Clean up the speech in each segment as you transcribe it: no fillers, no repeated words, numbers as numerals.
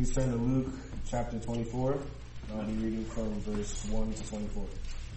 Please turn to Luke chapter 24. I'll be reading from verse 1 to 24.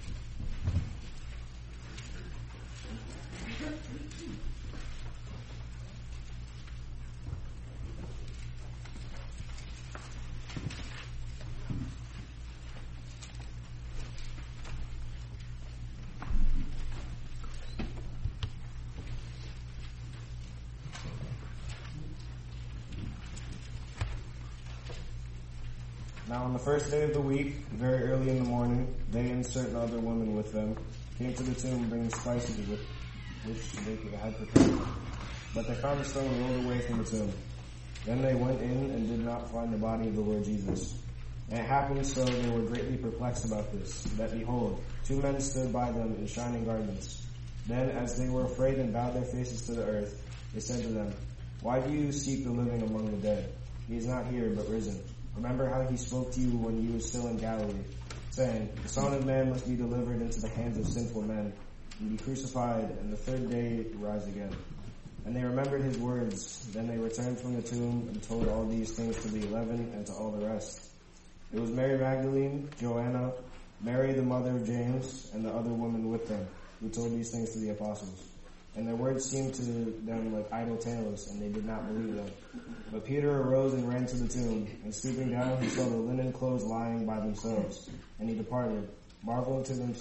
Now on the first day of the week, very early in the morning, they and certain other women with them came to the tomb bringing spices with which they had prepared. But they found the stone rolled away from the tomb. Then they went in and did not find the body of the Lord Jesus. And it happened so they were greatly perplexed about this, that behold, two men stood by them in shining garments. Then as they were afraid and bowed their faces to the earth, they said to them, Why do you seek the living among the dead? He is not here, but risen. Remember how he spoke to you when you were still in Galilee, saying, The Son of Man must be delivered into the hands of sinful men, and be crucified, and the third day rise again. And they remembered his words. Then they returned from the tomb and told all these things to the 11 and to all the rest. It was Mary Magdalene, Joanna, Mary the mother of James, and the other woman with them, who told these things to the apostles. And their words seemed to them like idle tales, and they did not believe them. But Peter arose and ran to the tomb, and stooping down, he saw the linen clothes lying by themselves. And he departed, marveling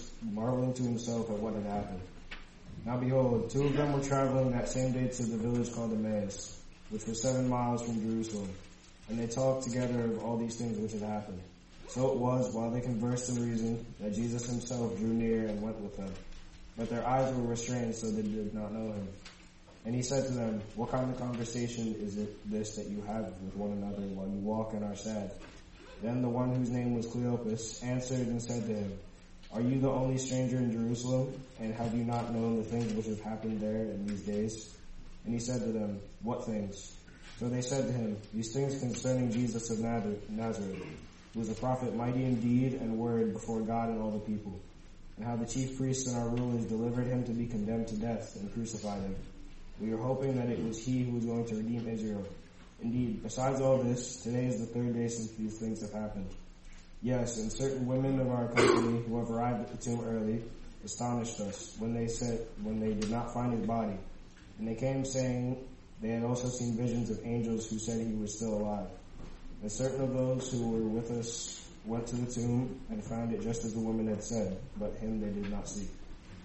to himself at what had happened. Now behold, two of them were traveling that same day to the village called Emmaus, which was 7 miles from Jerusalem. And they talked together of all these things which had happened. So it was, while they conversed and reasoned, that Jesus himself drew near and went with them. But their eyes were restrained, so they did not know him. And he said to them, What kind of conversation is it this that you have with one another while you walk and are sad? Then the one whose name was Cleopas answered and said to him, Are you the only stranger in Jerusalem? And have you not known the things which have happened there in these days? And he said to them, What things? So they said to him, These things concerning Jesus of Nazareth, who was a prophet mighty in deed and word before God and all the people. And how the chief priests and our rulers delivered him to be condemned to death and crucified him. We were hoping that it was he who was going to redeem Israel. Indeed, besides all this, today is the third day since these things have happened. Yes, and certain women of our company who have arrived at the tomb early astonished us when they did not find his body. And they came saying they had also seen visions of angels who said he was still alive. And certain of those who were with us went to the tomb and found it just as the woman had said, but him they did not see.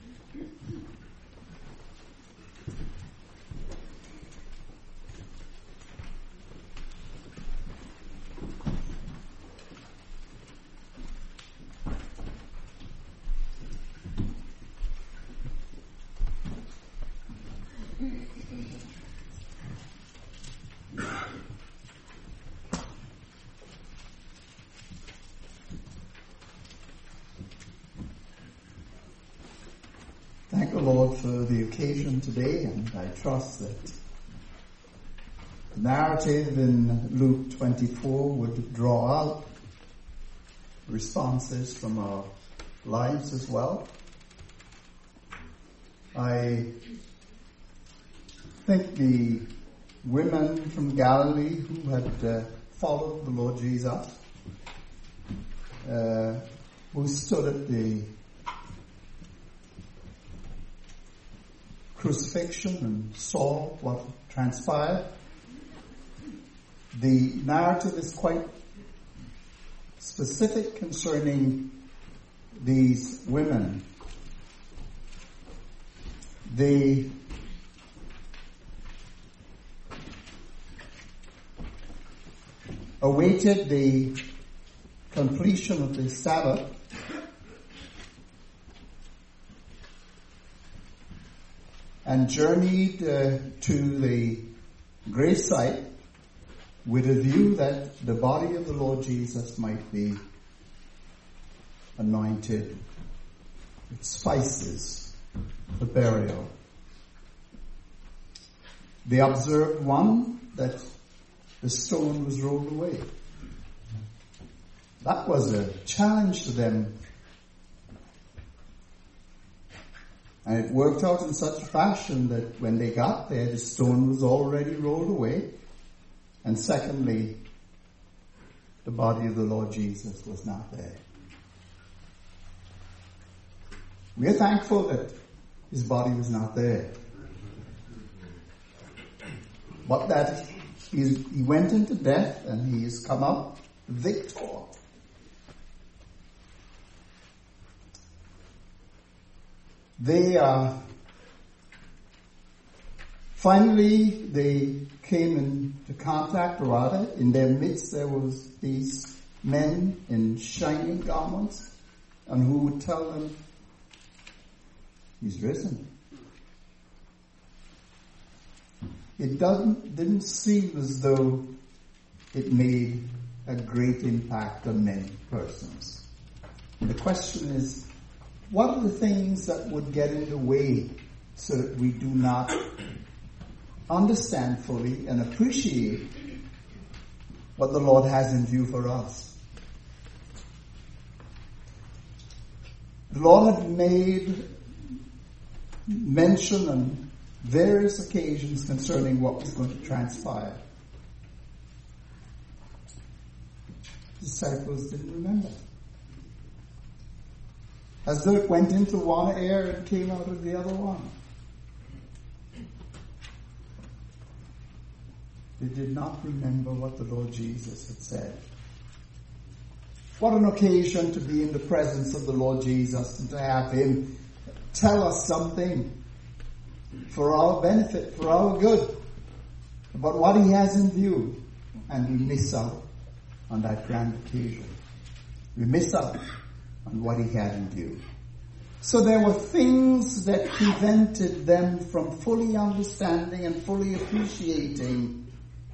Thank the Lord for the occasion today, and I trust that the narrative in Luke 24 would draw out responses from our lives as well. I think the women from Galilee who had followed the Lord Jesus, who stood at the crucifixion and saw what transpired. The narrative is quite specific concerning these women. They awaited the completion of the Sabbath and journeyed to the grave site with a view that the body of the Lord Jesus might be anointed with spices for burial. They observed, one, that the stone was rolled away. That was a challenge to them. And it worked out in such a fashion that when they got there, the stone was already rolled away. And secondly, the body of the Lord Jesus was not there. We are thankful that his body was not there. But that he went into death and he has come out victor. Finally, they came into contact, or rather, in their midst there was these men in shining garments, and who would tell them, he's risen. It didn't seem as though it made a great impact on many persons. And the question is, what are the things that would get in the way so that we do not understand fully and appreciate what the Lord has in view for us? The Lord had made mention on various occasions concerning what was going to transpire. The disciples didn't remember. As though it went into one ear and came out of the other one. They did not remember what the Lord Jesus had said. What an occasion to be in the presence of the Lord Jesus and to have him tell us something for our benefit, for our good, about what he has in view, and we miss out on that grand occasion. We miss out on what he had in view. So there were things that prevented them from fully understanding and fully appreciating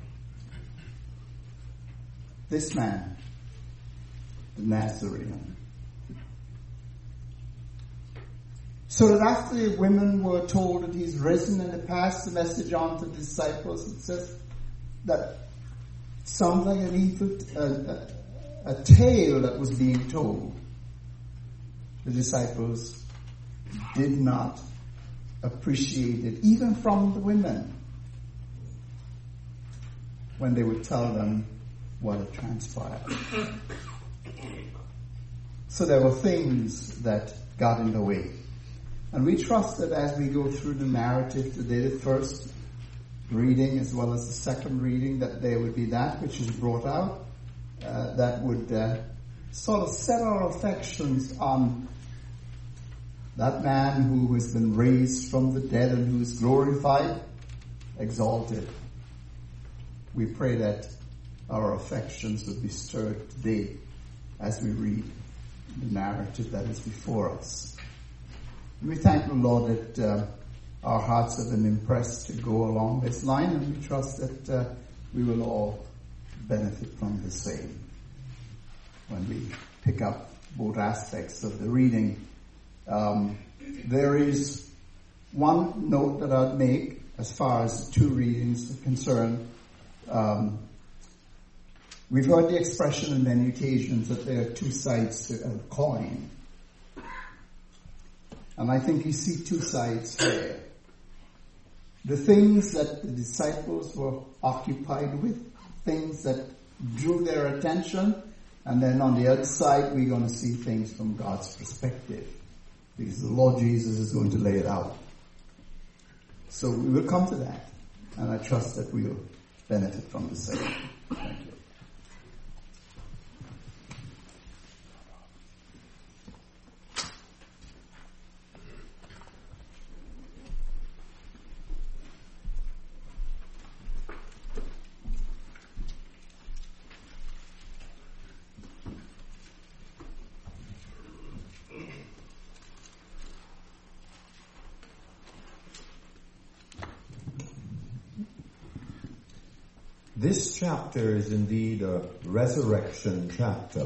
this man, the Nazarene. So that after the women were told that he's risen and they passed the message on to the disciples, it says that sounds like a tale that was being told. The disciples did not appreciate it, even from the women, when they would tell them what had transpired. So there were things that got in the way. And we trust that as we go through the narrative today, the first reading as well as the second reading, that there would be that which is brought out that would sort of set our affections on that man who has been raised from the dead and who is glorified, exalted. We pray that our affections would be stirred today as we read the narrative that is before us. We thank the Lord that our hearts have been impressed to go along this line, and we trust that we will all benefit from the same when we pick up both aspects of the reading. There is one note that I'd make as far as two readings are concerned. We've heard the expression on many occasions that there are two sides to a coin. And I think you see two sides here. The things that the disciples were occupied with, things that drew their attention, and then on the other side we're going to see things from God's perspective, because the Lord Jesus is going to lay it out. So we will come to that, and I trust that we will benefit from the same. Thank you. This chapter is indeed a resurrection chapter.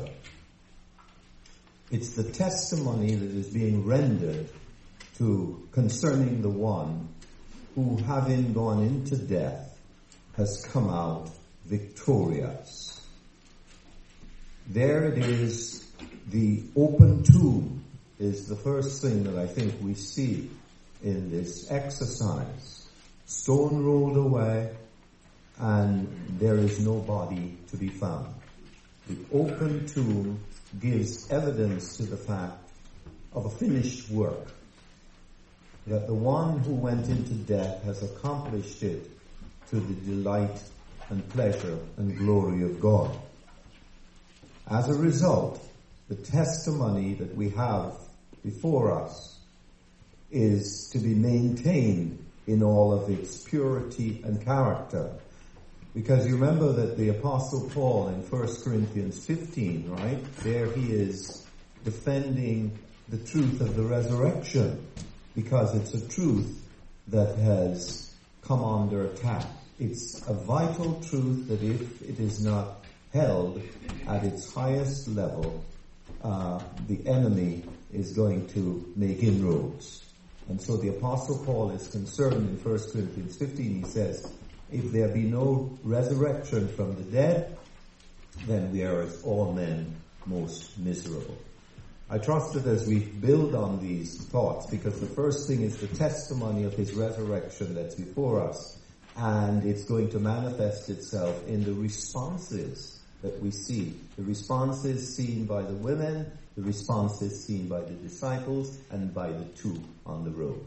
It's the testimony that is being rendered concerning the one who, having gone into death, has come out victorious. There it is, the open tomb is the first thing that I think we see in this exercise. Stone rolled away, and there is no body to be found. The open tomb gives evidence to the fact of a finished work, that the one who went into death has accomplished it to the delight and pleasure and glory of God. As a result, the testimony that we have before us is to be maintained in all of its purity and character. Because you remember that the Apostle Paul in 1 Corinthians 15, right? There he is defending the truth of the resurrection, because it's a truth that has come under attack. It's a vital truth that if it is not held at its highest level, the enemy is going to make inroads. And so the Apostle Paul is concerned in 1 Corinthians 15. He says, if there be no resurrection from the dead, then we are as all men most miserable. I trust that as we build on these thoughts, because the first thing is the testimony of his resurrection that's before us, and it's going to manifest itself in the responses that we see. The responses seen by the women, the responses seen by the disciples, and by the two on the road.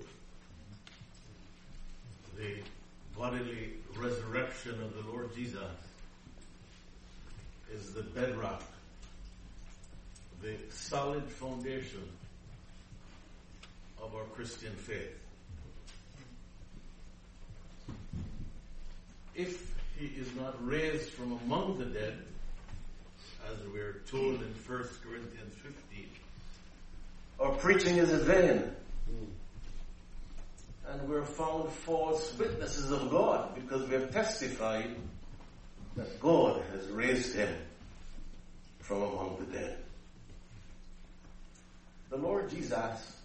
The bodily resurrection of the Lord Jesus is the bedrock, the solid foundation of our Christian faith. If he is not raised from among the dead, as we're told in 1 Corinthians 15, our preaching is in vain. And we're found false witnesses of God, because we have testified that God has raised him from among the dead. The Lord Jesus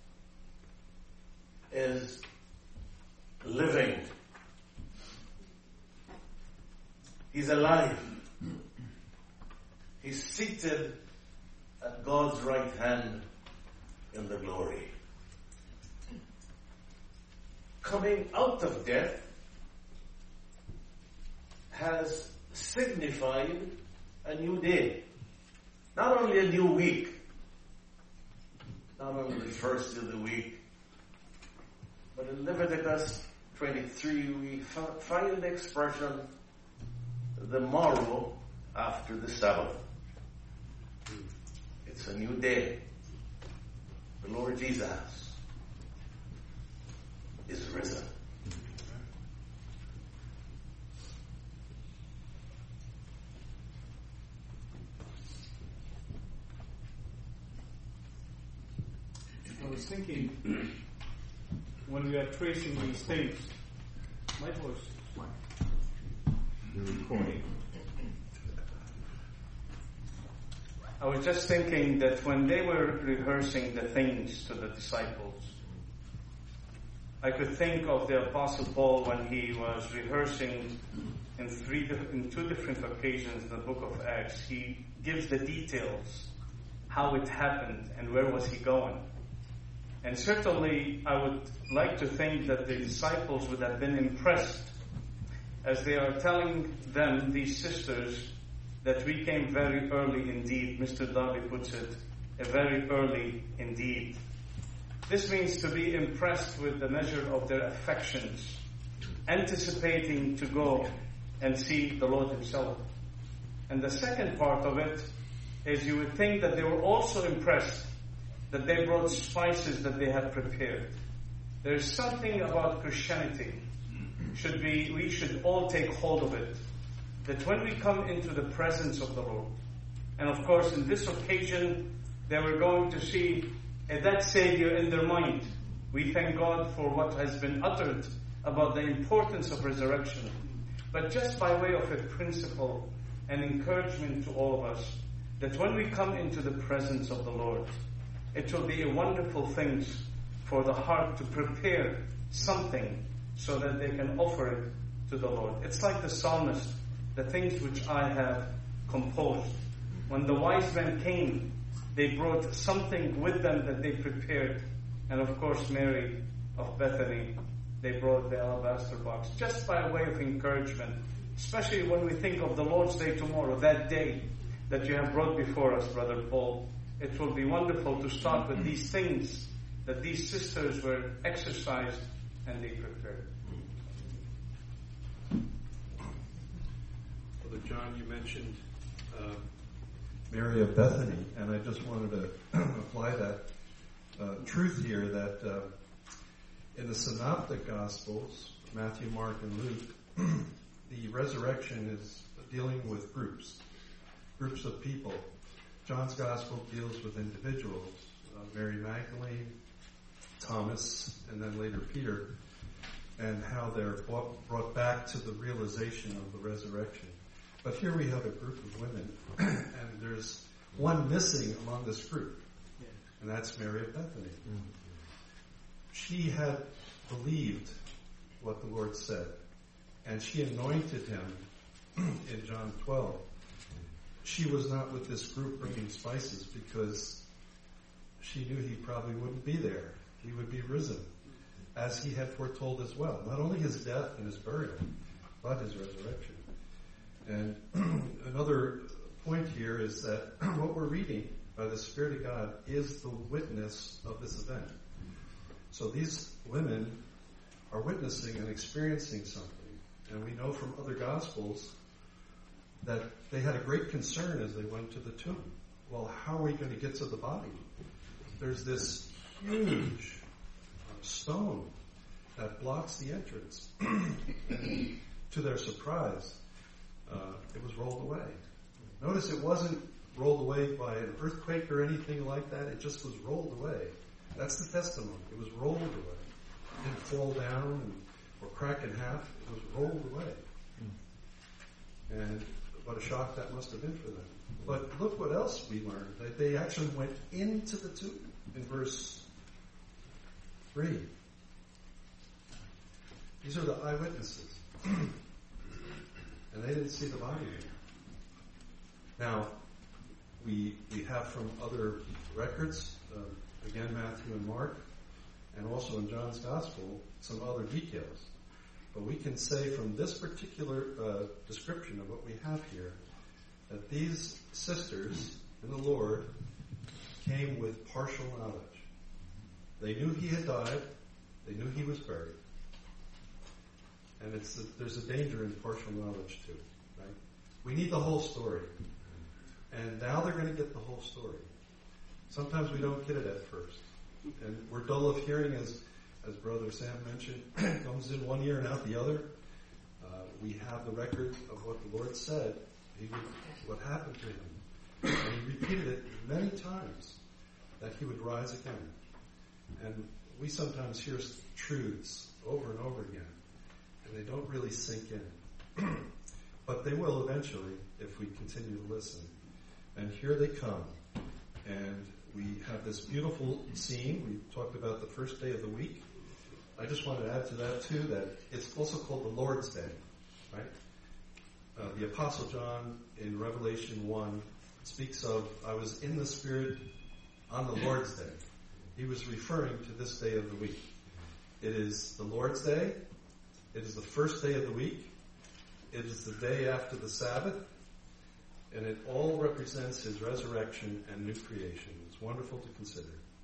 is living. He's alive. He's seated at God's right hand in the glory. Coming out of death has signified a new day. Not only a new week, not only the first of the week, but in Leviticus 23 we find the expression, the morrow after the Sabbath. It's a new day. The Lord Jesus is risen. I was thinking, when we are tracing these things, my voice is fine. The recording. I was just thinking that when they were rehearsing the things to the disciples, I could think of the Apostle Paul when he was rehearsing in two different occasions in the book of Acts. He gives the details, how it happened and where was he going. And certainly I would like to think that the disciples would have been impressed as they are telling them, these sisters, that we came very early indeed. Mr. Darby puts it, very early indeed. This means to be impressed with the measure of their affections, anticipating to go and see the Lord himself. And the second part of it is you would think that they were also impressed that they brought spices that they had prepared. There's something about Christianity. We should all take hold of it. That when we come into the presence of the Lord, and of course in this occasion they were going to see that Savior in their mind. We thank God for what has been uttered about the importance of resurrection. But just by way of a principle and encouragement to all of us, that when we come into the presence of the Lord, it will be a wonderful thing for the heart to prepare something so that they can offer it to the Lord. It's like the psalmist, the things which I have composed. When the wise men came, they brought something with them that they prepared. And of course, Mary of Bethany, they brought the alabaster box. Just by way of encouragement, especially when we think of the Lord's Day tomorrow, that day that you have brought before us, Brother Paul. It will be wonderful to start with these things that these sisters were exercised and they prepared. Brother John, you mentioned Mary of Bethany, and I just wanted to apply that truth here that in the Synoptic Gospels, Matthew, Mark, and Luke, the resurrection is dealing with groups of people. John's Gospel deals with individuals, Mary Magdalene, Thomas, and then later Peter, and how they're brought back to the realization of the resurrection. But here we have a group of women, and there's one missing among this group, and that's Mary of Bethany. She had believed what the Lord said, and she anointed him in John 12. She was not with this group bringing spices because she knew he probably wouldn't be there. He would be risen, as he had foretold as well. Not only his death and his burial, but his resurrection. And another point here is that what we're reading by the Spirit of God is the witness of this event. So these women are witnessing and experiencing something. And we know from other Gospels that they had a great concern as they went to the tomb. Well, how are we going to get to the body? There's this huge stone that blocks the entrance. And to their surprise, it was rolled away. Notice it wasn't rolled away by an earthquake or anything like that. It just was rolled away. That's the testimony. It was rolled away. It didn't fall down or crack in half. It was rolled away. And what a shock that must have been for them. But look what else we learned. They actually went into the tomb in verse 3. These are the eyewitnesses. And they didn't see the body. Now, we have from other records, again Matthew and Mark, and also in John's Gospel, some other details. But we can say from this particular description of what we have here, that these sisters in the Lord came with partial knowledge. They knew he had died. They knew he was buried. And there's a danger in partial knowledge too, right? We need the whole story. And now they're going to get the whole story. Sometimes we don't get it at first. And we're dull of hearing, as Brother Sam mentioned, comes in one ear and out the other. We have the record of what the Lord said, what happened to him. And he repeated it many times, that he would rise again. And we sometimes hear truths over and over again, and they don't really sink in. But they will eventually if we continue to listen. And here they come. And we have this beautiful scene. We talked about the first day of the week. I just want to add to that too, that it's also called the Lord's Day, right? The Apostle John in Revelation 1 speaks of, I was in the Spirit on the Lord's Day. He was referring to this day of the week. It is the Lord's Day. It is the first day of the week. It is the day after the Sabbath. And it all represents his resurrection and new creation. It's wonderful to consider.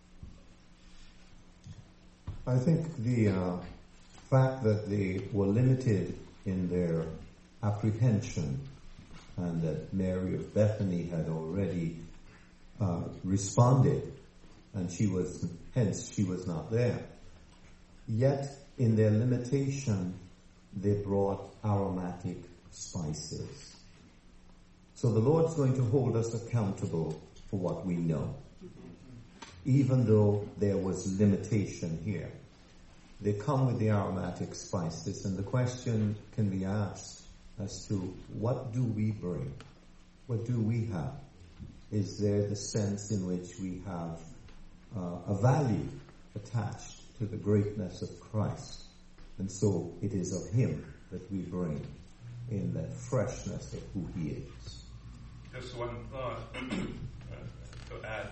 I think the fact that they were limited in their apprehension and that Mary of Bethany had already responded and she was not there. Yet in their limitation they brought aromatic spices. So the Lord's going to hold us accountable for what we know. Even though there was limitation here. They come with the aromatic spices, and the question can be asked as to what do we bring? What do we have? Is there the sense in which we have a value attached to the greatness of Christ? And so it is of him that we bring in that freshness of who he is. Just one thought to add.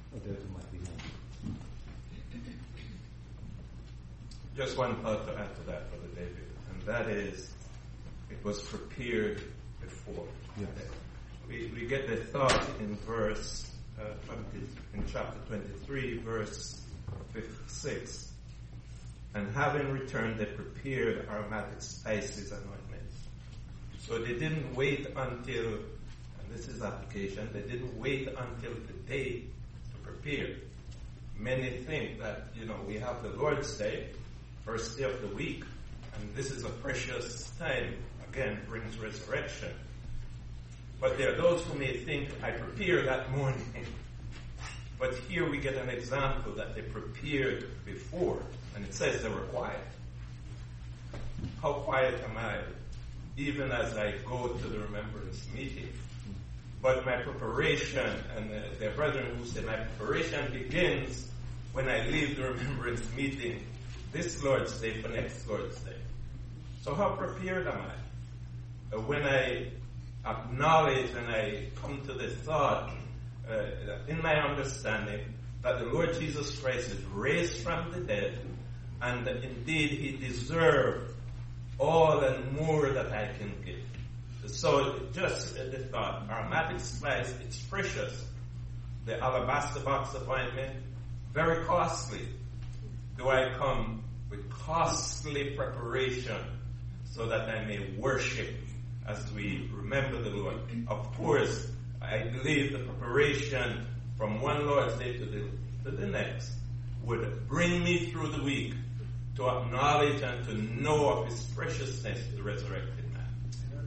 Just one thought to add to that, Brother David, and that is, it was prepared before. Yes. we get the thought in verse 20, in chapter 23, verse 56. And having returned, they prepared aromatic spices and ointments. So they didn't wait until, and this is application, they didn't wait until the day to prepare. Many think that, we have the Lord's Day, first day of the week, and this is a precious time, again, brings resurrection. But there are those who may think, I prepare that morning. But here we get an example that they prepared before, and it says they were quiet. How quiet am I, even as I go to the remembrance meeting? But my preparation, and the brethren who say my preparation begins when I leave the remembrance meeting this Lord's Day for next Lord's Day. So how prepared am I? When I acknowledge and I come to the thought, in my understanding, that the Lord Jesus Christ is raised from the dead, and that indeed He deserved all and more that I can give. So just the thought, aromatic spice, it's precious. The alabaster box of ointment, very costly. Do I come with costly preparation so that I may worship as we remember the Lord? Of course, I believe the preparation from one Lord's Day to the next would bring me through the week to acknowledge and to know of His preciousness, the resurrected man.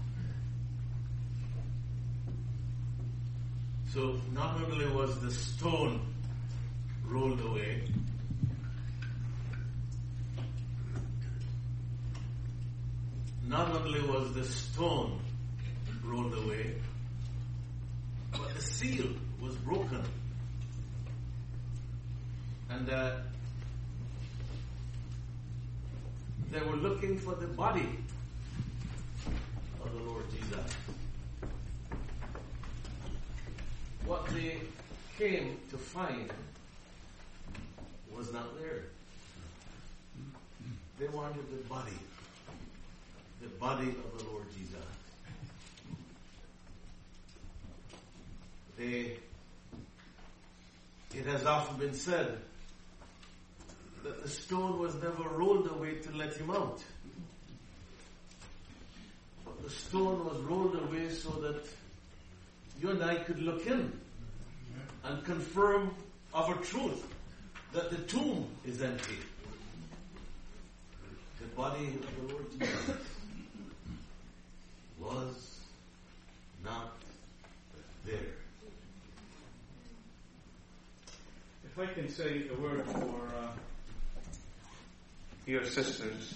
So not only was the stone rolled away, not only was the stone rolled away, but the seal was broken. And they were looking for the body of the Lord Jesus. What they came to find was not there. They wanted the body of the Lord Jesus. It has often been said that the stone was never rolled away to let Him out. But the stone was rolled away so that you and I could look in and confirm our truth that the tomb is empty. The body of the Lord Jesus was not there. If I can say a word for your sisters.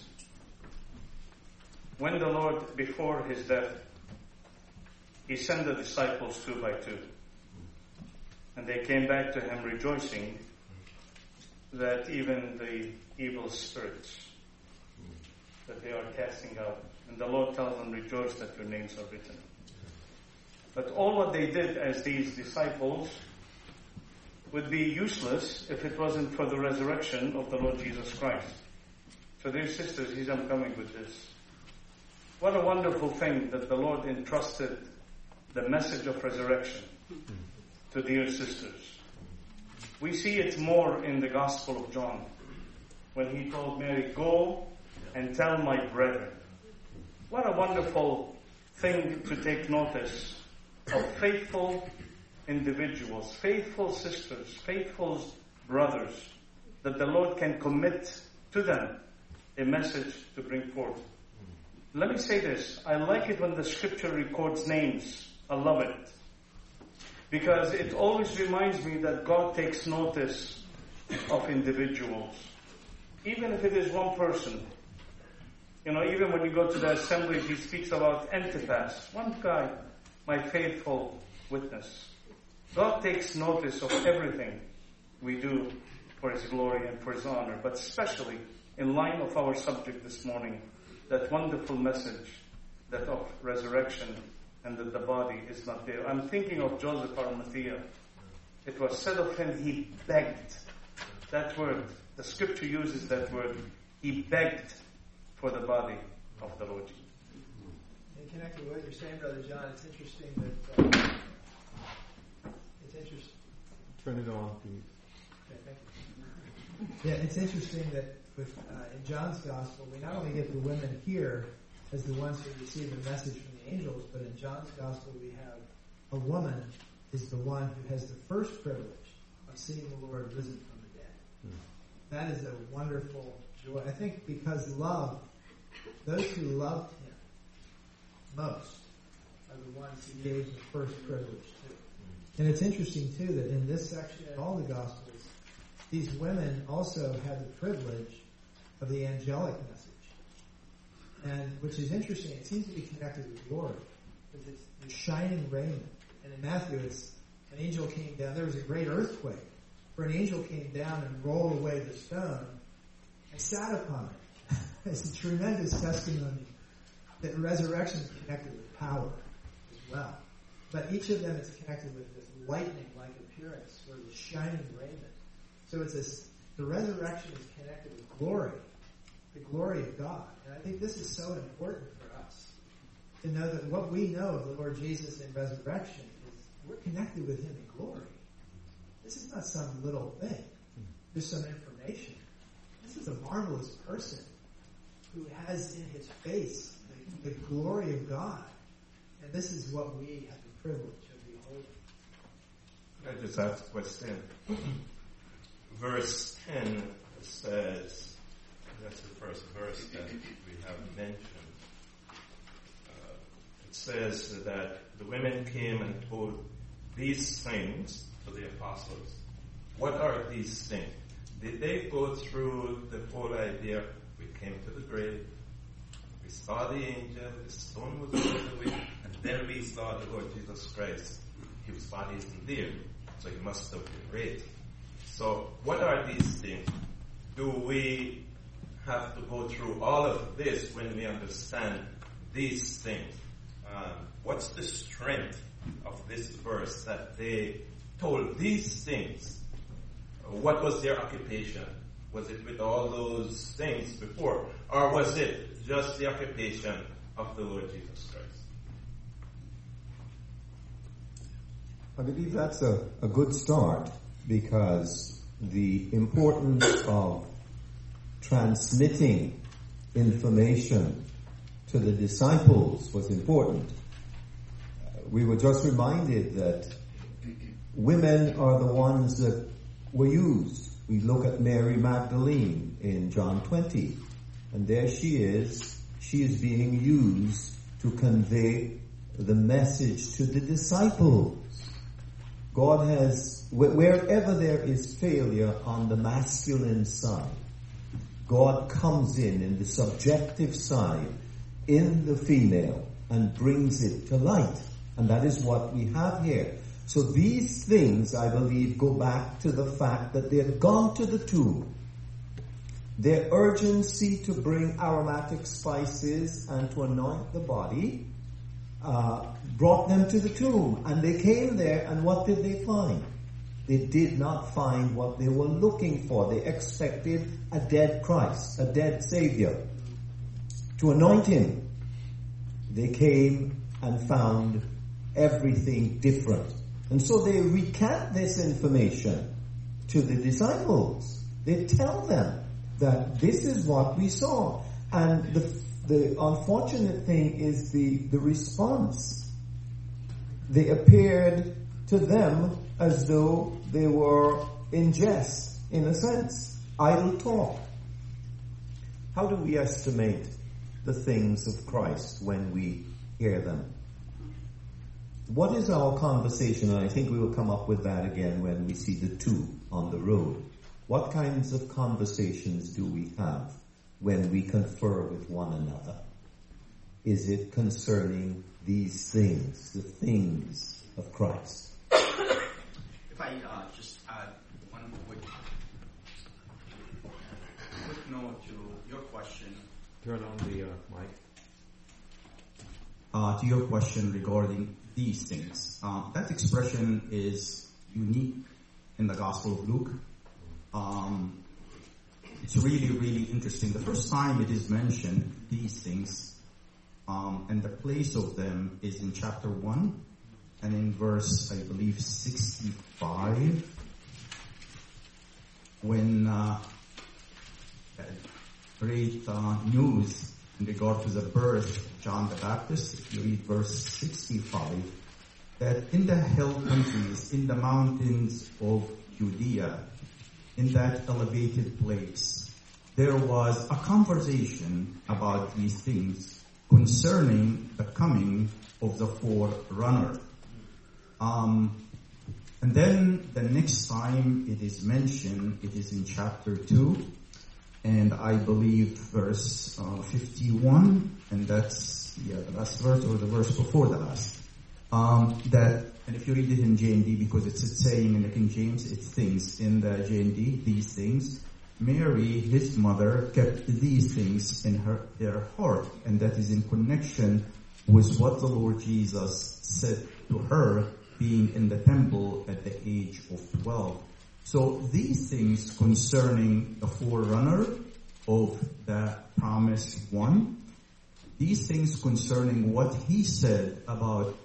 When the Lord, before His death, He sent the disciples 2 by 2. And they came back to Him rejoicing that even the evil spirits that they are casting out. And the Lord tells them, rejoice that your names are written. But all what they did as these disciples would be useless if it wasn't for the resurrection of the Lord Jesus Christ. So dear sisters, I'm coming with this. What a wonderful thing that the Lord entrusted the message of resurrection to dear sisters. We see it more in the Gospel of John when He told Mary, go and tell my brethren. What a wonderful thing to take notice of faithful individuals, faithful sisters, faithful brothers, that the Lord can commit to them a message to bring forth. Let me say this. I like it when the Scripture records names. I love it. Because it always reminds me that God takes notice of individuals. Even if it is one person. Even when you go to the assembly, He speaks about Antipas. One guy, my faithful witness. God takes notice of everything we do for His glory and for His honor. But especially in line of our subject this morning, that wonderful message that of resurrection and that the body is not there. I'm thinking of Joseph Arimathea. It was said of him, he begged. That word, the Scripture uses that word. He begged for the body of the Lord Jesus. in connecting with what you're saying, Brother John, it's interesting that Turn it on, please. Okay, thank you. Yeah, it's interesting that with in John's gospel, we not only get the women here as the ones who receive the message from the angels, but in John's gospel we have a woman is the one who has the first privilege of seeing the Lord risen from the dead. That is a wonderful joy. I think because those who loved him most are the ones he gave the first privilege to. And it's interesting too that in this section in all the Gospels, these women also have the privilege of the angelic message. And which is interesting, it seems to be connected with glory. Because it's the shining raiment. And in Matthew it's an angel came down, there was a great earthquake, where an angel came down and rolled away the stone and sat upon it. It's a tremendous testimony that resurrection is connected with power as well. But each of them is connected with this lightning-like appearance, or the shining raiment. So the resurrection is connected with glory, the glory of God. And I think this is so important for us to know that what we know of the Lord Jesus in resurrection is we're connected with Him in glory. This is not some little thing. There's some information. This is a marvelous person who has in his face the glory of God. And this is what we have the privilege of beholding. I just ask a question. Verse 10 says, that's the first verse that we have mentioned. It says that the women came and told these things to the apostles. What are these things? Did they go through the whole idea? We came to the grave, we saw the angel, the stone was rolled away, and then we saw the Lord Jesus Christ. His body isn't there, so he must have been raised. So what are these things? Do we have to go through all of this when we understand these things? What's the strength of this verse that they told these things? What was their occupation? Was it with all those things before? Or was it just the occupation of the Lord Jesus Christ? I believe that's a good start, because the importance of transmitting information to the disciples was important. We were just reminded that women are the ones that were used. We look at Mary Magdalene in John 20, and there she is. She is being used to convey the message to the disciples. God has, wherever there is failure on the masculine side, God comes in the subjective side, in the female, and brings it to light. And that is what we have here. So these things, I believe, go back to the fact that they had gone to the tomb. Their urgency to bring aromatic spices and to anoint the body brought them to the tomb. And they came there, and what did they find? They did not find what they were looking for. They expected a dead Christ, a dead Savior, to anoint him. They came and found everything different. And so they recant this information to the disciples. They tell them that this is what we saw. And the unfortunate thing is the response. They appeared to them as though they were in jest, in a sense, idle talk. How do we estimate the things of Christ when we hear them? What is our conversation? And I think we will come up with that again when we see the two on the road. What kinds of conversations do we have when we confer with one another? Is it concerning these things, the things of Christ? If I just add one quick note to your question. Turn on the mic. To your question regarding these things. That expression is unique in the Gospel of Luke. It's really, really interesting. The first time it is mentioned, these things, and the place of them is in chapter 1 and in verse, I believe, 65, when great news in regard to the birth of John the Baptist. If you read verse 65, that in the hill countries, in the mountains of Judea, in that elevated place, there was a conversation about these things concerning the coming of the forerunner. And then the next time it is mentioned, it is in chapter 2, and I believe verse 51, and that's the last verse or the verse before the last. And if you read it in J&D, because it's a saying in the King James, it's things in the J&D, these things. Mary, his mother, kept these things in her heart, and that is in connection with what the Lord Jesus said to her being in the temple at the age of 12. So these things concerning the forerunner of the promised one, these things concerning what he said about,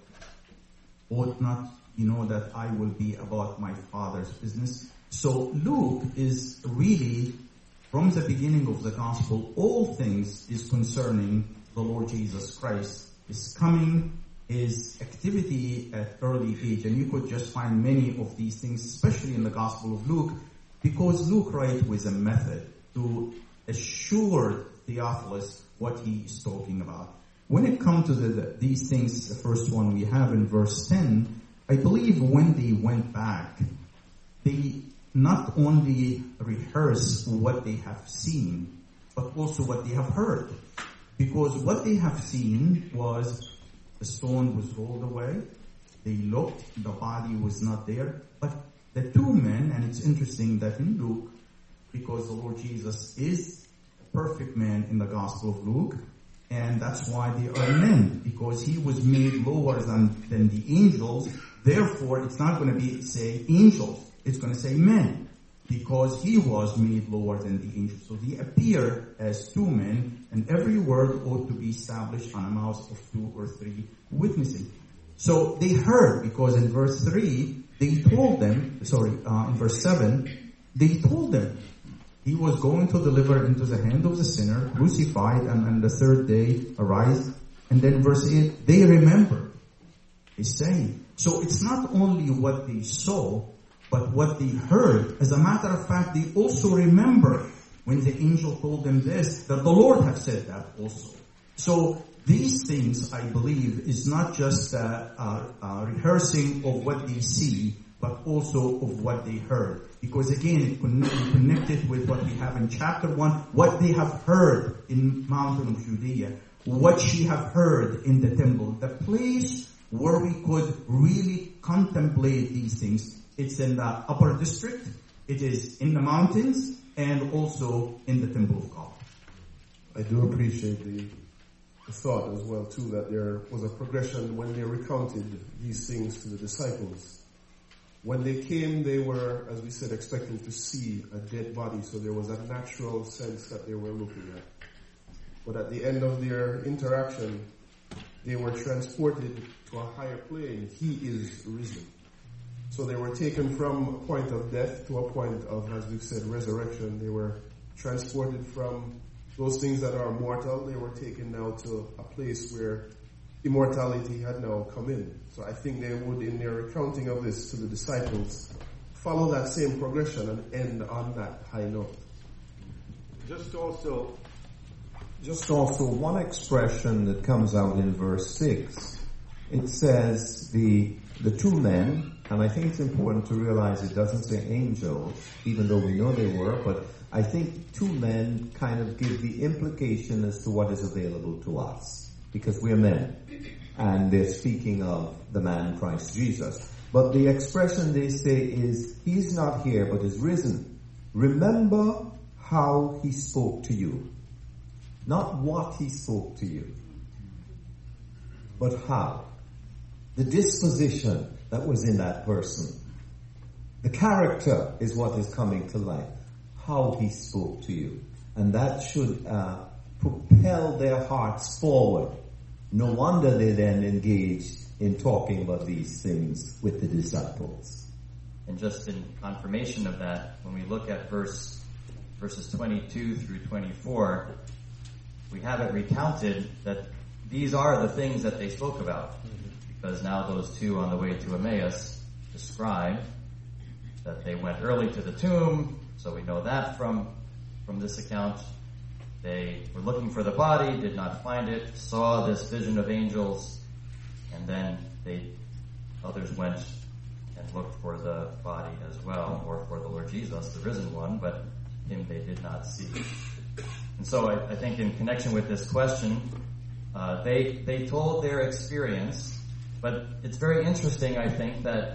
ought not you know that I will be about my Father's business. So Luke is really, from the beginning of the gospel, all things is concerning the Lord Jesus Christ, his coming, his activity at early age. And you could just find many of these things, especially in the Gospel of Luke, because Luke writes with a method to assure Theophilus what he is talking about. When it comes to these things, the first one we have in verse 10, I believe when they went back, they not only rehearse what they have seen, but also what they have heard. Because what they have seen was the stone was rolled away. They looked, the body was not there. But the two men, and it's interesting that in Luke, because the Lord Jesus is a perfect man in the Gospel of Luke, and that's why they are men, because he was made lower than the angels. Therefore, it's not going to say angels. It's going to say men, because he was made lower than the angels. So they appear as two men, and every word ought to be established on a mouth of 2 or 3 witnessing. So they heard, because in verse 3, they told them, in verse 7, they told them he was going to deliver into the hand of the sinner, crucified, and on the third day arise. And then verse 8, they remember. He's saying. So it's not only what they saw, but what they heard. As a matter of fact, they also remember when the angel told them this, that the Lord have said that also. So these things, I believe, is not just rehearsing of what they see, but also of what they heard. Because again, it connected with what we have in chapter 1, what they have heard in mountain of Judea, what she have heard in the temple, the place where we could really contemplate these things. It's in the upper district, it is in the mountains, and also in the temple of God. I do appreciate the thought as well too, that there was a progression when they recounted these things to the disciples. When they came, they were, as we said, expecting to see a dead body, so there was a natural sense that they were looking at. But at the end of their interaction, they were transported to a higher plane. He is risen. So they were taken from a point of death to a point of, as we've said, resurrection. They were transported from those things that are mortal. They were taken now to a place where immortality had now come in. So I think they would, in their recounting of this to the disciples, follow that same progression and end on that high note. Just also one expression that comes out in verse 6. It says the two men, and I think it's important to realize it doesn't say angels, even though we know they were, but I think two men kind of give the implication as to what is available to us, because we're men, and they're speaking of the man Christ Jesus. But the expression they say is, he's not here, but is risen. Remember how he spoke to you. Not what he spoke to you, but how. The disposition that was in that person. The character is what is coming to life. How he spoke to you. And that should propel their hearts forward no wonder they then engaged in talking about these things with the disciples. And just in confirmation of that, when we look at verses 22 through 24, we have it recounted that these are the things that they spoke about. Because now those two on the way to Emmaus describe that they went early to the tomb, so we know that from this account. They were looking for the body, did not find it, saw this vision of angels, and then others went and looked for the body as well, or for the Lord Jesus, the risen one, but him they did not see. And so I think in connection with this question, they told their experience, but it's very interesting, I think, that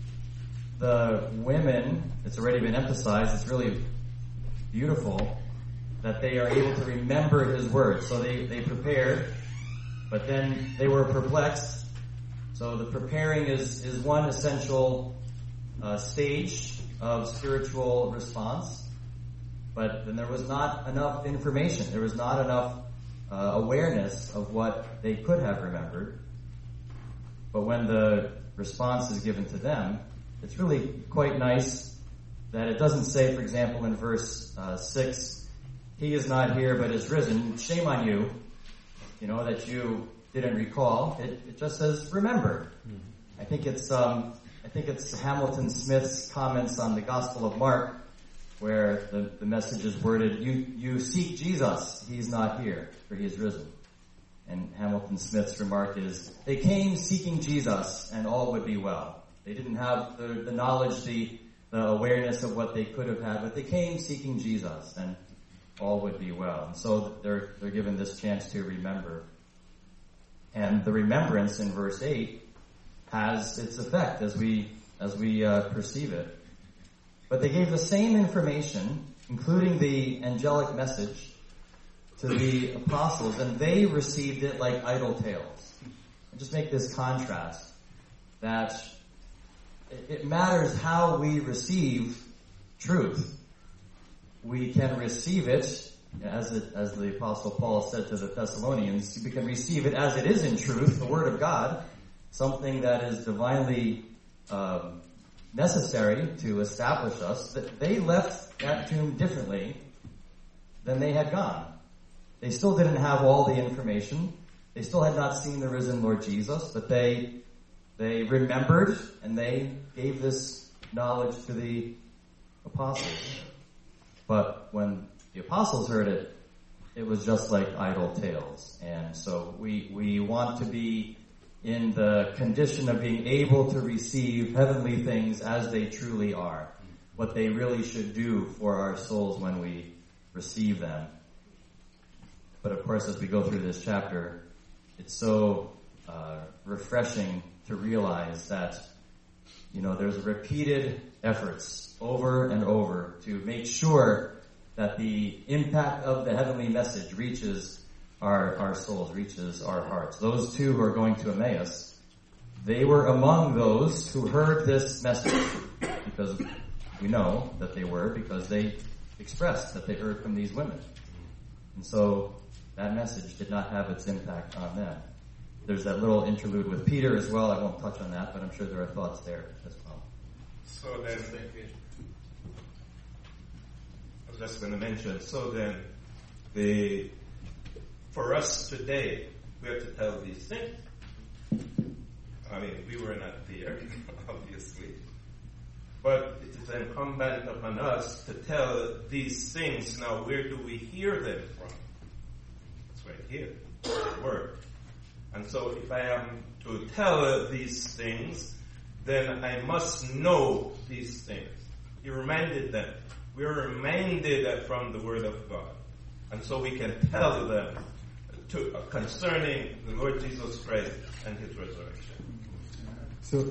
the women, it's already been emphasized, it's really beautiful, that they are able to remember his words. So they prepared, but then they were perplexed. So the preparing is one essential stage of spiritual response, but then there was not enough information. There was not enough awareness of what they could have remembered. But when the response is given to them, it's really quite nice that it doesn't say, for example, in verse 6, he is not here but is risen. Shame on you, that you didn't recall. It just says, remember. I think it's Hamilton Smith's comments on the Gospel of Mark, where the message is worded, you seek Jesus, he's not here, for he is risen. And Hamilton Smith's remark is, they came seeking Jesus and all would be well. They didn't have the knowledge, the awareness of what they could have had, but they came seeking Jesus and all would be well. And so they're given this chance to remember. And the remembrance in verse 8 has its effect as we perceive it. But they gave the same information, including the angelic message, to the apostles, and they received it like idle tales. And just make this contrast, that it matters how we receive truth. We can receive it, as the Apostle Paul said to the Thessalonians, we can receive it as it is in truth, the Word of God, something that is divinely necessary to establish us. That they left that tomb differently than they had gone. They still didn't have all the information. They still had not seen the risen Lord Jesus, but they remembered and they gave this knowledge to the apostles. But when the apostles heard it, it was just like idle tales. And so we want to be in the condition of being able to receive heavenly things as they truly are, what they really should do for our souls when we receive them. But of course, as we go through this chapter, it's so refreshing to realize that, there's repeated efforts over and over to make sure that the impact of the heavenly message reaches our souls, reaches our hearts. Those two who are going to Emmaus, they were among those who heard this message, because we know that they were, because they expressed that they heard from these women. And so that message did not have its impact on them. There's that little interlude with Peter as well. I won't touch on that, but I'm sure there are thoughts there as well. So then, I was just going to mention, for us today, we have to tell these things. I mean, we were not there, obviously. But it is incumbent upon us to tell these things. Now, where do we hear them from? It's right here, the Word. And so if I am to tell these things, then I must know these things. He reminded them. We are reminded from the Word of God. And so we can tell them concerning the Lord Jesus Christ and His resurrection. So,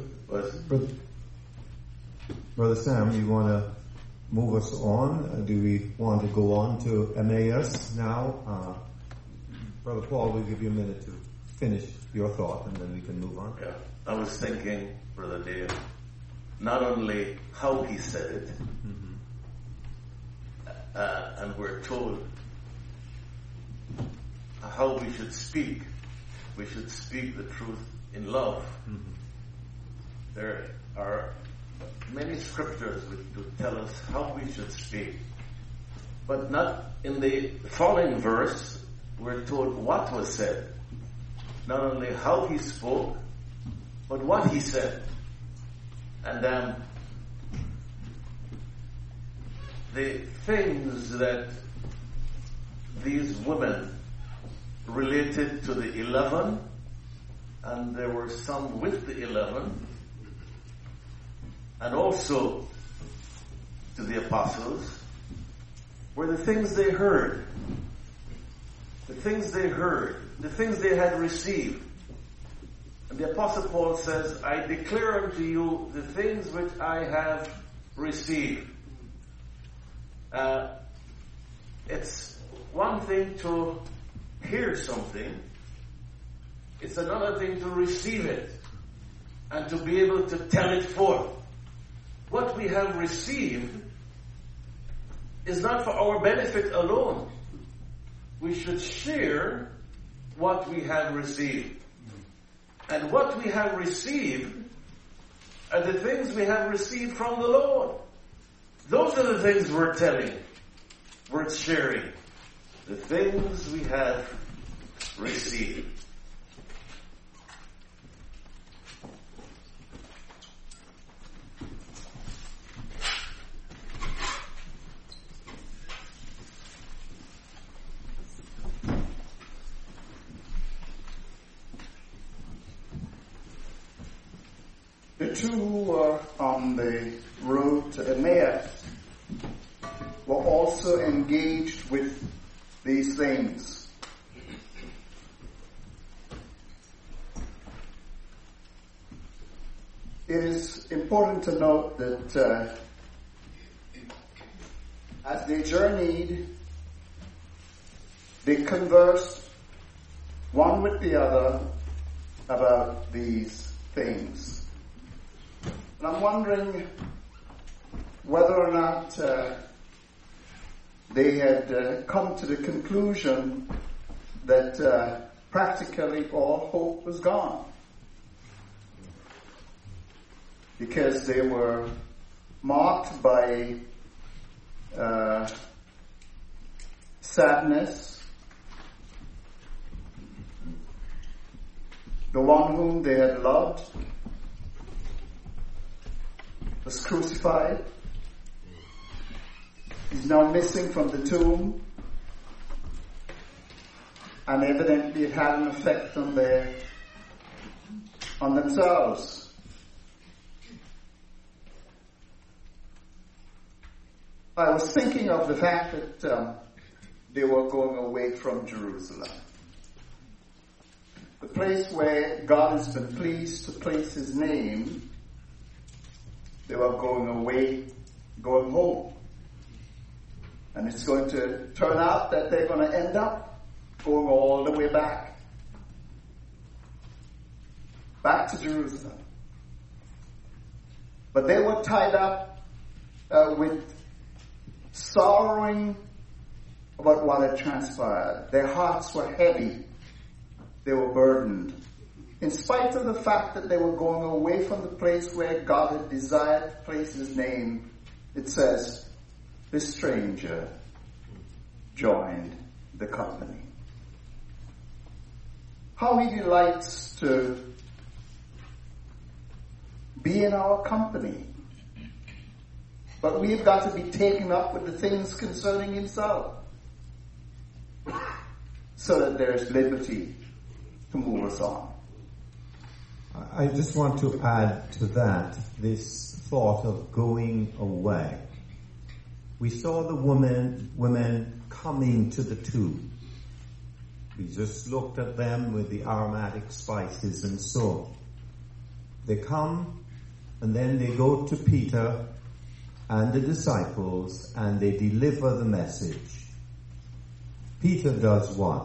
Brother Sam, you want to move us on? Do we want to go on to Emmaus now? Brother Paul, we'll give you a minute to finish your thought, and then we can move on. Yeah, I was thinking, Brother Dave, not only how he said it, and we're told how we should speak we should speak the truth in love. There are many scriptures which do tell us how we should speak. But not in the following verse, we're told what was said. Not only how he spoke, but what he said. And the things that these women related to the 11, and there were some with the 11, and also to the apostles, were the things they heard. The things they heard. The things they had received. And the Apostle Paul says, I declare unto you the things which I have received. It's one thing to hear something. It's another thing to receive it and to be able to tell it forth. What we have received is not for our benefit alone. We should share what we have received. And what we have received are the things we have received from the Lord. Those are the things we're telling, worth sharing. The things we have received. The two who were on the road to Emmaus were also engaged with these things. It is important to note that as they journeyed, they conversed one with the other about these things. And I'm wondering whether or not they had come to the conclusion that practically all hope was gone. Because they were marked by sadness. The one whom they had loved was crucified. He's now missing from the tomb. And evidently it had an effect on themselves. I was thinking of the fact that they were going away from Jerusalem. The place where God has been pleased to place His name. They were going away, going home. And it's going to turn out that they're going to end up going all the way back to Jerusalem. But they were tied up with sorrowing about what had transpired. Their hearts were heavy. They were burdened. In spite of the fact that they were going away from the place where God had desired to place His name, it says, this stranger joined the company. How He delights to be in our company. But we've got to be taken up with the things concerning Himself, so that there's liberty to move us on. I just want to add to that this thought of going away. We saw the women coming to the tomb. We just looked at them with the aromatic spices and so on. They come and then they go to Peter and the disciples and they deliver the message. Peter does what?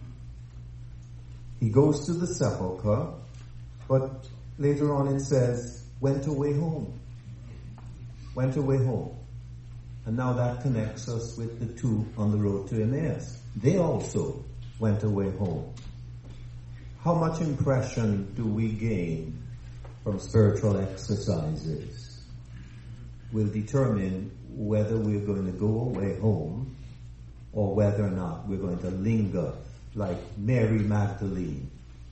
He goes to the sepulchre, but later on it says, went away home. Went away home. And now that connects us with the two on the road to Emmaus. They also went away home. how much impression do we gain from spiritual exercises will determine whether we're going to go away home or whether or not we're going to linger like Mary Magdalene.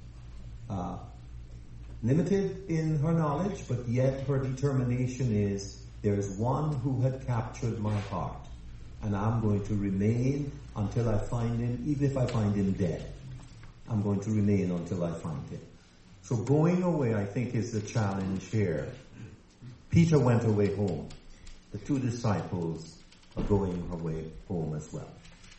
Limited in her knowledge, but yet her determination is, there is one who had captured my heart, and I'm going to remain until I find him, even if I find him dead. I'm going to remain until I find him. So going away, I think, is the challenge here. Peter went away home. The two disciples are going away home as well.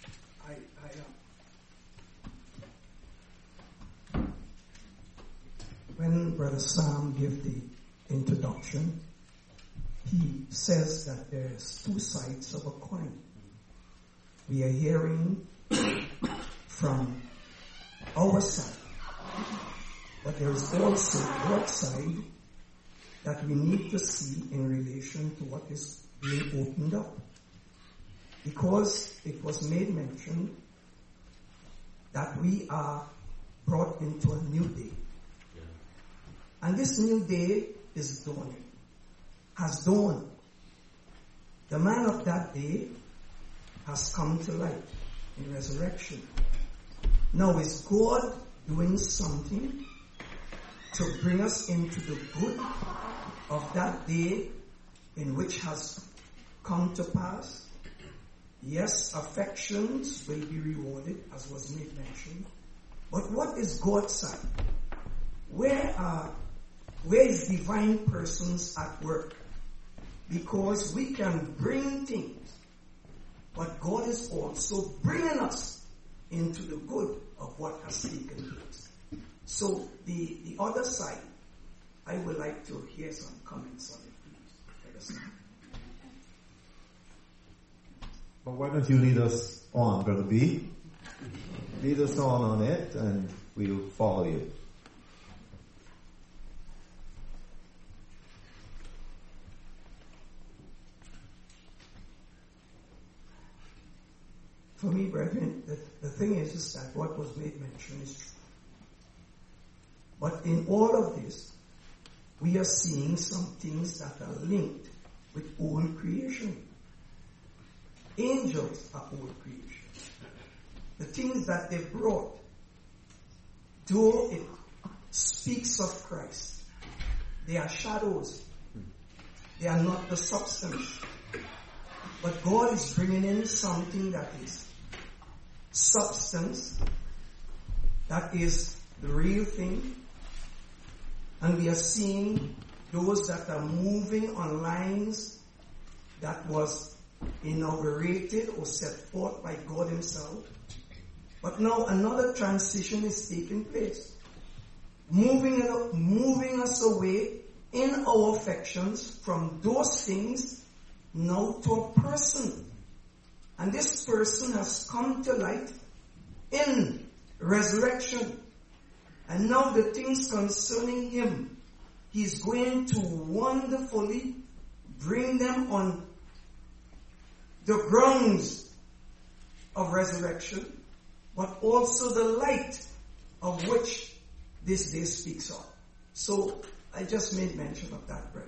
When Brother Sam gave the introduction, he says that there's two sides of a coin. We are hearing from our side, but there is also God's side that we need to see in relation to what is being opened up. Because it was made mention that we are brought into a new day. And this new day is dawning, has dawned. The man of that day has come to light in resurrection. Now is God doing something to bring us into the good of that day in which has come to pass? Yes, affections will be rewarded, as was made mention. But what is God's side? Where is divine persons at work? Because we can bring things, but God is also bringing us into the good of what has taken place. So the other side, I would like to hear some comments on it, please. Well, why don't you lead us on, Brother B? Lead us on it, and we'll follow you. For me, brethren, the thing is that what was made mention is true. But in all of this, we are seeing some things that are linked with old creation. Angels are old creation. The things that they brought, though it speaks of Christ, they are shadows. They are not the substance. But God is bringing in something that is substance, that is the real thing. And we are seeing those that are moving on lines that was inaugurated or set forth by God himself. But now another transition is taking place. Moving us away in our affections from those things now to a person. And this person has come to light in resurrection. And now the things concerning him, he's going to wonderfully bring them on the grounds of resurrection, but also the light of which this day speaks of. So I just made mention of that, brethren.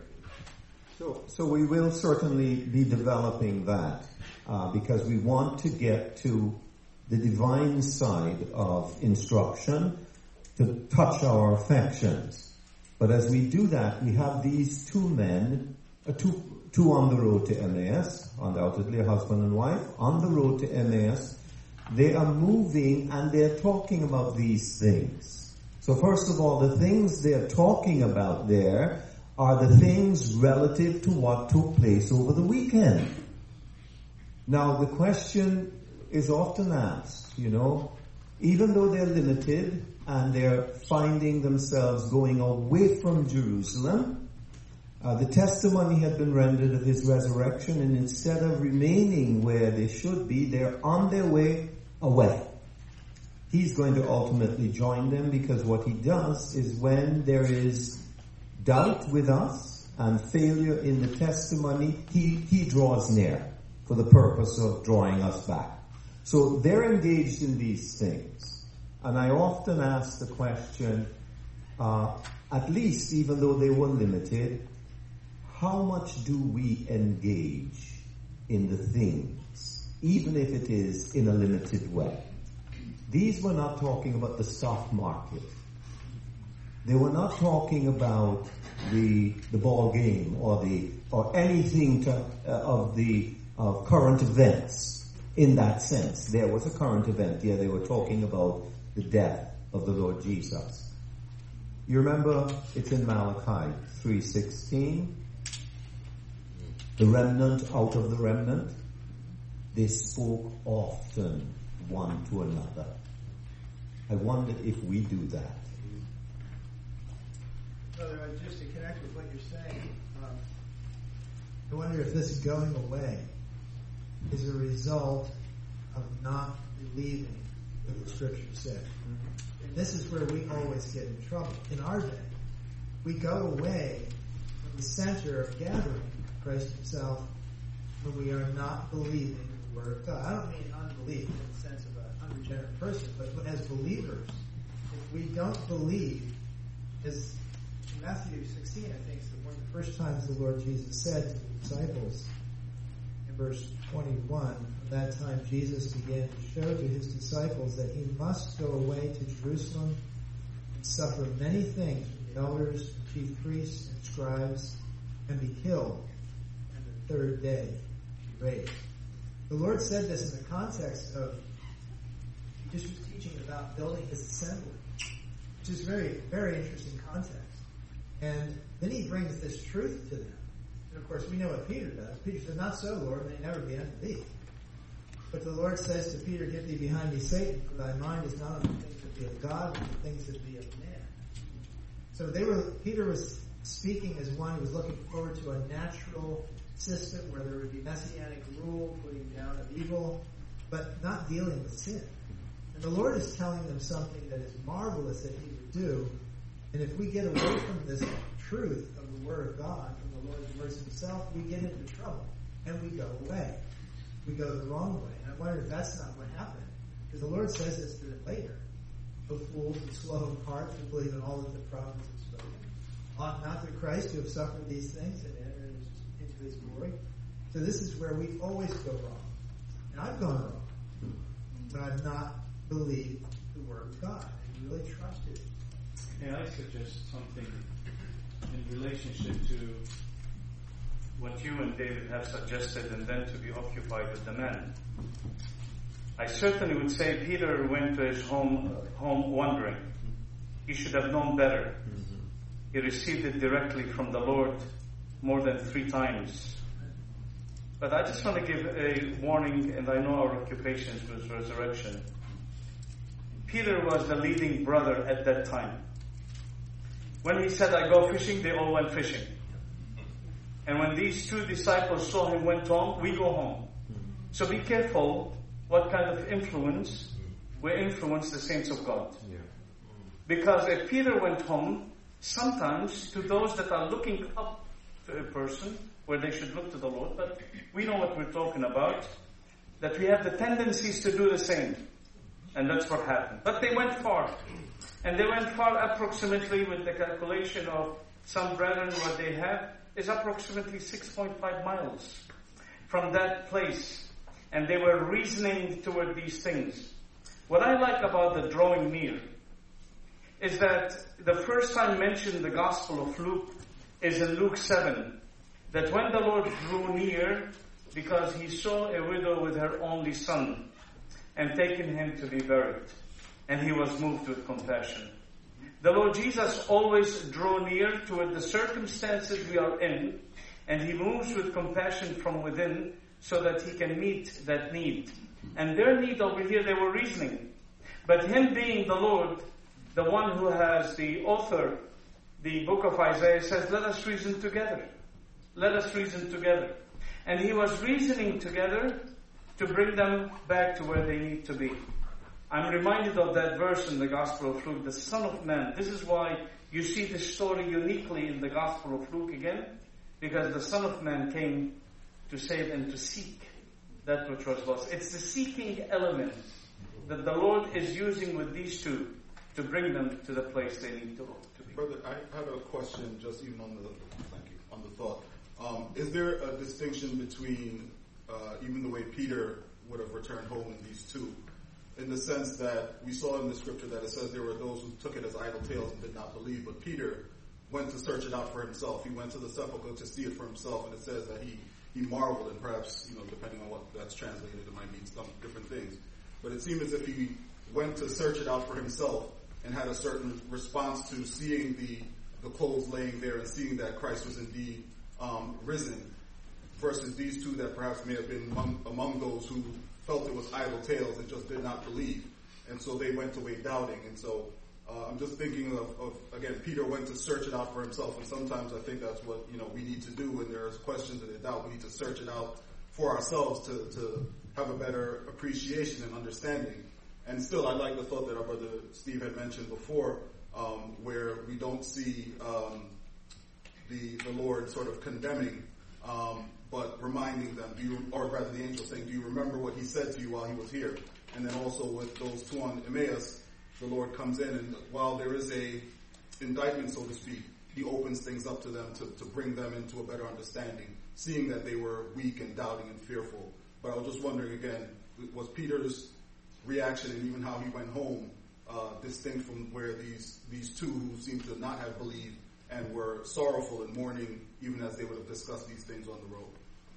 So we will certainly be developing that because we want to get to the divine side of instruction to touch our affections. But as we do that, we have these two men, two on the road to Emmaus, undoubtedly a husband and wife, on the road to Emmaus. They are moving and they're talking about these things. So first of all, the things they're talking about there are the things relative to what took place over the weekend. Now the question is often asked, even though they're limited and they're finding themselves going away from Jerusalem, the testimony had been rendered of his resurrection, and instead of remaining where they should be, they're on their way away. He's going to ultimately join them, because what he does is when there is doubt with us and failure in the testimony, he draws near for the purpose of drawing us back. So they're engaged in these things. And I often ask the question, at least even though they were limited, how much do we engage in the things, even if it is in a limited way? These were not talking about the stock market. They were not talking about the ball game or anything of current events in that sense. There was a current event here. They were talking about the death of the Lord Jesus. You remember it's in Malachi 3:16. The remnant out of the remnant, they spoke often one to another. I wonder if we do that. Brother, just to connect with what you're saying, I wonder if this going away is a result of not believing what the Scripture said. And this is where we always get in trouble. In our day, we go away from the center of gathering, Christ himself, when we are not believing the Word of God. I don't mean unbelief in the sense of an unregenerate person, but as believers, if we don't believe, as Matthew 16, I think, is one of the first times the Lord Jesus said to the disciples in verse 21, at that time Jesus began to show to his disciples that he must go away to Jerusalem and suffer many things from the elders and chief priests and scribes and be killed, and the third day be raised. The Lord said this in the context of, he just was teaching about building his assembly, which is very, very interesting context. And then he brings this truth to them. And of course, we know what Peter does. Peter says, not so, Lord, may never be unto thee. But the Lord says to Peter, get thee behind me, Satan, for thy mind is not on the things that be of God, but the things that be of man. So Peter was speaking as one who was looking forward to a natural system where there would be messianic rule, putting down of evil, but not dealing with sin. And the Lord is telling them something that is marvelous that he would do. And if we get away from this truth of the Word of God, from the Lord's words himself, we get into trouble. And we go away. We go the wrong way. And I wonder if that's not what happened. Because the Lord says this to them later. O fools and slow of heart to believe in all that the prophets have spoken. Ought not the Christ to have suffered these things and enter into his glory? So this is where we always go wrong. And I've gone wrong. But I've not believed the Word of God and really trusted it. May I suggest something in relationship to what you and David have suggested, and then to be occupied with the men? I certainly would say Peter went to his home wondering. He should have known better. He received it directly from the Lord more than 3 times. But I just want to give a warning, and I know our occupation was resurrection. Peter was the leading brother at that time. When he said, I go fishing, they all went fishing. And when these 2 disciples saw him went home, we go home. So be careful what kind of influence will influence the saints of God. Because if Peter went home, sometimes to those that are looking up to a person, where they should look to the Lord, but we know what we're talking about, that we have the tendencies to do the same. And that's what happened. But they went far. And they went far approximately, with the calculation of some brethren, what they have is approximately 6.5 miles from that place. And they were reasoning toward these things. What I like about the drawing near is that the first time mentioned in the Gospel of Luke is in Luke 7. That when the Lord drew near, because he saw a widow with her only son, and taken him to be buried. And he was moved with compassion. The Lord Jesus always drew near to the circumstances we are in, and he moves with compassion from within so that he can meet that need. And their need over here, they were reasoning. But him being the Lord, the one who has the author, the book of Isaiah says, let us reason together. Let us reason together. And he was reasoning together to bring them back to where they need to be. I'm reminded of that verse in the Gospel of Luke, the Son of Man. This is why you see this story uniquely in the Gospel of Luke again, because the Son of Man came to save and to seek that which was lost. It's the seeking element that the Lord is using with these two to bring them to the place they need to be. Brother, I had a question just even on the thought. Is there a distinction between even the way Peter would have returned home in these two, in the sense that we saw in the scripture that it says there were those who took it as idle tales and did not believe, but Peter went to search it out for himself. He went to the sepulchre to see it for himself, and it says that he marveled, and perhaps, depending on what that's translated, it might mean some different things. But it seemed as if he went to search it out for himself and had a certain response to seeing the clothes laying there and seeing that Christ was indeed risen, versus these two that perhaps may have been among those who felt it was idle tales and just did not believe. And so they went away doubting. And so I'm just thinking of, again, Peter went to search it out for himself. And sometimes I think that's what, we need to do when there's questions and doubt. We need to search it out for ourselves to have a better appreciation and understanding. And still, I like the thought that our brother Steve had mentioned before, where we don't see the Lord sort of condemning, but reminding them, or rather the angel saying, do you remember what he said to you while he was here? And then also with those two on Emmaus, the Lord comes in, and while there is a indictment, so to speak, he opens things up to them to bring them into a better understanding, seeing that they were weak and doubting and fearful. But I was just wondering again, was Peter's reaction and even how he went home distinct from where these two who seem to not have believed and were sorrowful and mourning even as they would have discussed these things on the road?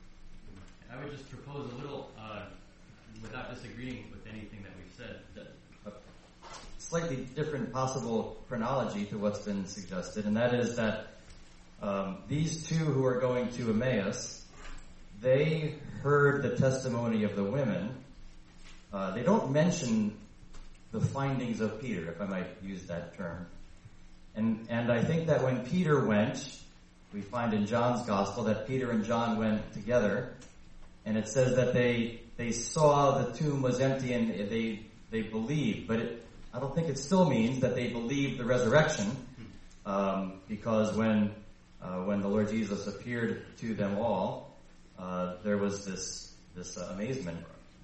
I would just propose a little, without disagreeing with anything that we've said, a slightly different possible chronology to what's been suggested, and that is that these two who are going to Emmaus, they heard the testimony of the women. They don't mention the findings of Peter, if I might use that term. And I think that when Peter went, we find in John's Gospel that Peter and John went together, and it says that they saw the tomb was empty and they believed. But I don't think it still means that they believed the resurrection, because when the Lord Jesus appeared to them all, there was this amazement.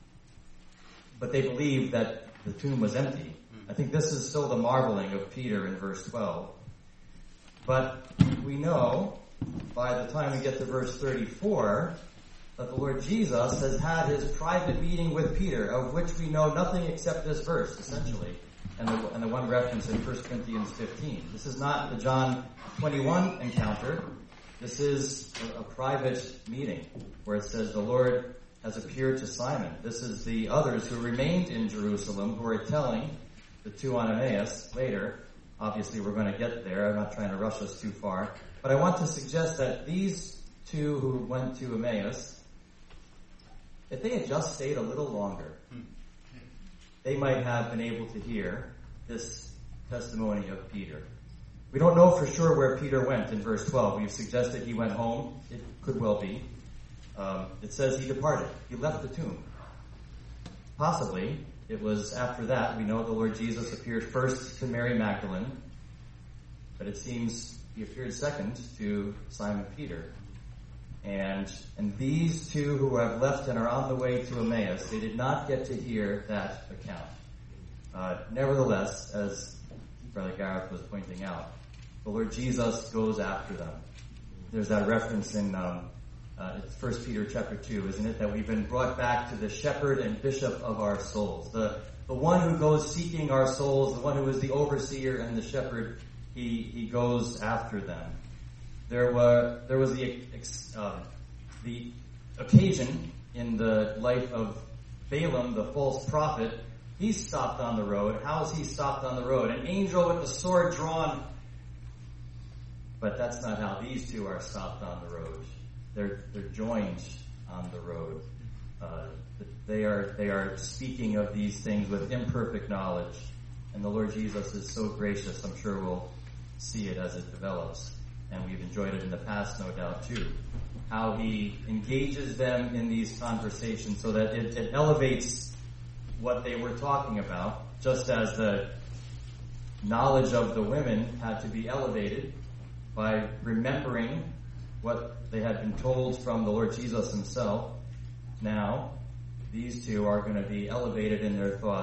But they believed that the tomb was empty. I think this is still the marveling of Peter in verse 12. But we know, by the time we get to verse 34, that the Lord Jesus has had his private meeting with Peter, of which we know nothing except this verse, essentially, and the one reference in 1 Corinthians 15. This is not the John 21 encounter. This is a private meeting, where it says the Lord has appeared to Simon. This is the others who remained in Jerusalem who are telling the two on Emmaus later. Obviously, we're going to get there. I'm not trying to rush us too far. But I want to suggest that these two who went to Emmaus, if they had just stayed a little longer, they might have been able to hear this testimony of Peter. We don't know for sure where Peter went in verse 12. We've suggested he went home. It could well be. It says he departed. He left the tomb. Possibly, it was after that. We know the Lord Jesus appeared first to Mary Magdalene, but it seems he appeared second to Simon Peter. And these two who have left and are on the way to Emmaus, they did not get to hear that account. Nevertheless, as Brother Gareth was pointing out, the Lord Jesus goes after them. There's that reference in it's 1 Peter chapter 2, isn't it? That we've been brought back to the shepherd and bishop of our souls. The one who goes seeking our souls, the one who is the overseer and the shepherd, he goes after them. There was the occasion in the life of Balaam, the false prophet. He stopped on the road. How is he stopped on the road? An angel with the sword drawn. But that's not how these two are stopped on the road. They're joined on the road. They are speaking of these things with imperfect knowledge. And the Lord Jesus is so gracious. I'm sure we'll see it as it develops. And we've enjoyed it in the past, no doubt, too. How he engages them in these conversations so that it elevates what they were talking about, just as the knowledge of the women had to be elevated by remembering what they had been told from the Lord Jesus himself. Now, these two are going to be elevated in their thoughts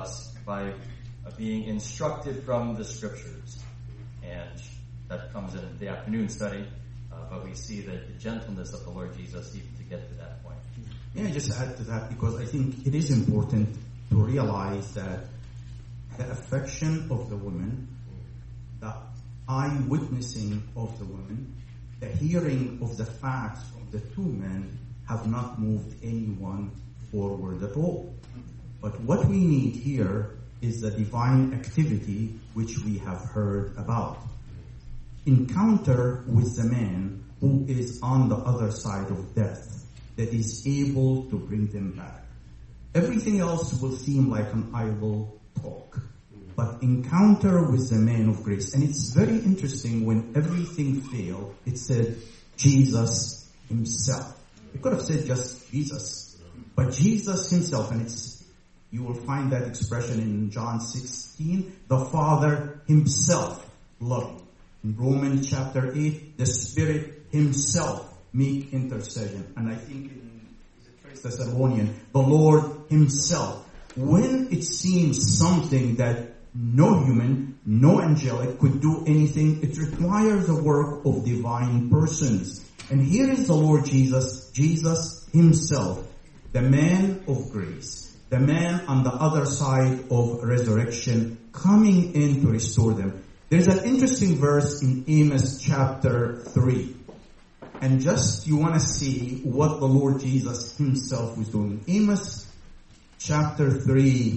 by being instructed from the Scriptures. And that comes in the afternoon study, but we see the gentleness of the Lord Jesus even to get to that point. May I just add to that, because I think it is important to realize that the affection of the women, the eyewitnessing of the women, the hearing of the facts from the two men have not moved anyone forward at all. But what we need here is the divine activity which we have heard about. Encounter with the man who is on the other side of death, that is able to bring them back. Everything else will seem like an idle talk. But encounter with the man of grace. And it's very interesting, when everything failed, it said Jesus himself. It could have said just Jesus. But Jesus himself, and you will find that expression in John 16, the Father himself loving. In Romans chapter 8, the Spirit himself make intercession. And I think in Thessalonians, the Lord himself. When it seems something that no human, no angelic could do anything, it requires the work of divine persons. And here is the Lord Jesus, Jesus himself, the man of grace, the man on the other side of resurrection, coming in to restore them. There's an interesting verse in Amos chapter 3. And just you want to see what the Lord Jesus himself was doing. Amos chapter 3,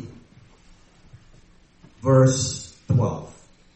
verse 12.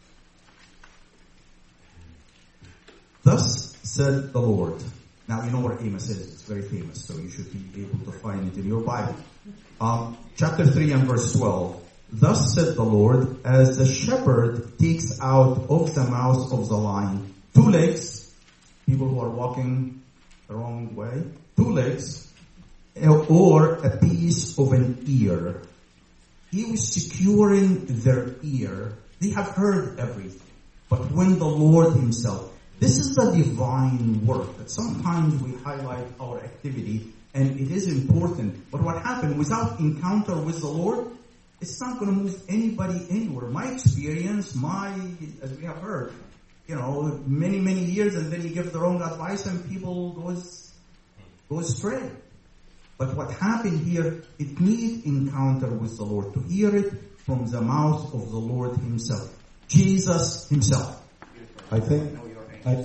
Thus said the Lord. Now you know what Amos is. It's very famous, so you should be able to find it in your Bible. Chapter 3 and verse 12. Thus said the Lord, as the shepherd takes out of the mouth of the lion 2 legs, people who are walking the wrong way, 2 legs, or a piece of an ear. He was securing their ear. They have heard everything. But when the Lord himself, this is the divine work that sometimes we highlight our activity, and it is important. But what happened without encounter with the Lord, it's not going to move anybody anywhere. My experience, as we have heard, many, many years, and then you give the wrong advice and people go astray. But what happened here, it needs encounter with the Lord, to hear it from the mouth of the Lord himself. Jesus himself. I think I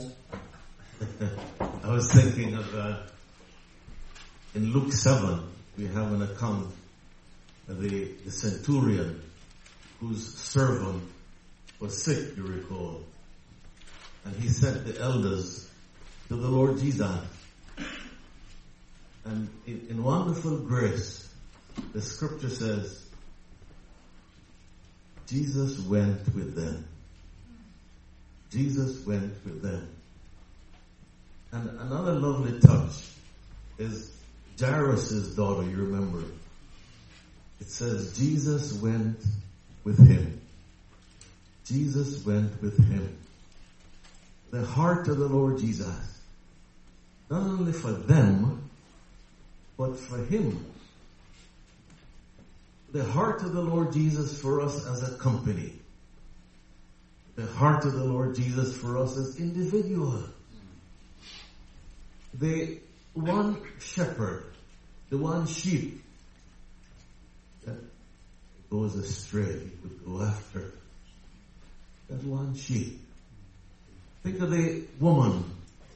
was thinking of in Luke 7, we have an account of the centurion whose servant was sick, you recall. And he sent the elders to the Lord Jesus. And in wonderful grace, the scripture says, Jesus went with them. Jesus went with them. And another lovely touch is Jairus' daughter, you remember. It says, Jesus went with him. Jesus went with him. The heart of the Lord Jesus. Not only for them, but for him. The heart of the Lord Jesus for us as a company. The heart of the Lord Jesus for us as individuals. The one shepherd, the one sheep that goes astray, he would go after. That one sheep. Think of the woman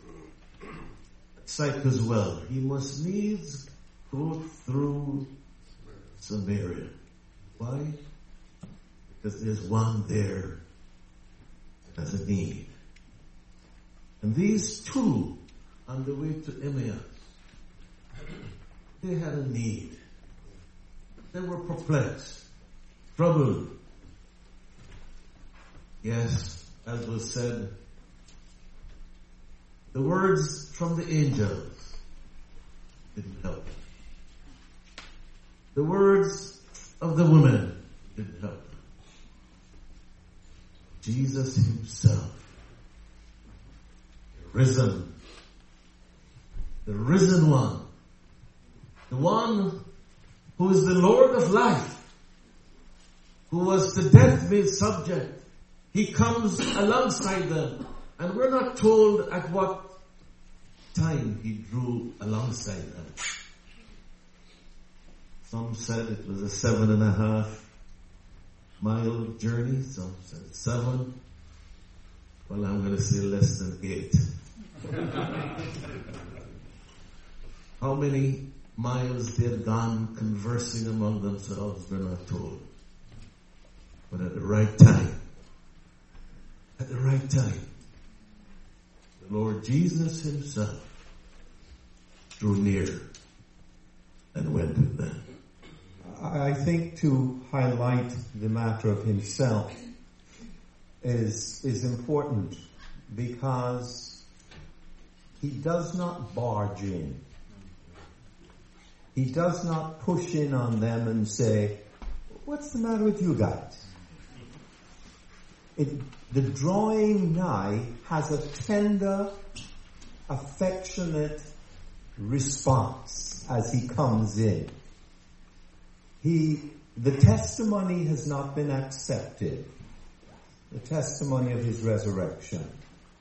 at Sychar well. He must needs go through Samaria. Why? Because there's one there that has a need. And these two, on the way to Emmaus, they had a need. They were perplexed, troubled. Yes, as was said, the words from the angels didn't help. The words of the woman didn't help. Jesus himself, risen, the risen one, the one who is the Lord of life, who was the death made subject, he comes alongside them. And we're not told at what time he drew alongside them. Some said it was a 7.5 mile journey. Some said 7. Well, I'm going to say less than 8. How many miles they had gone conversing among themselves, we're not told. But at the right time, the Lord Jesus himself drew near and went with them. I think to highlight the matter of himself is important because he does not barge in. He does not push in on them and say, what's the matter with you guys? The drawing nigh has a tender, affectionate response as he comes in. The testimony has not been accepted. The testimony of his resurrection.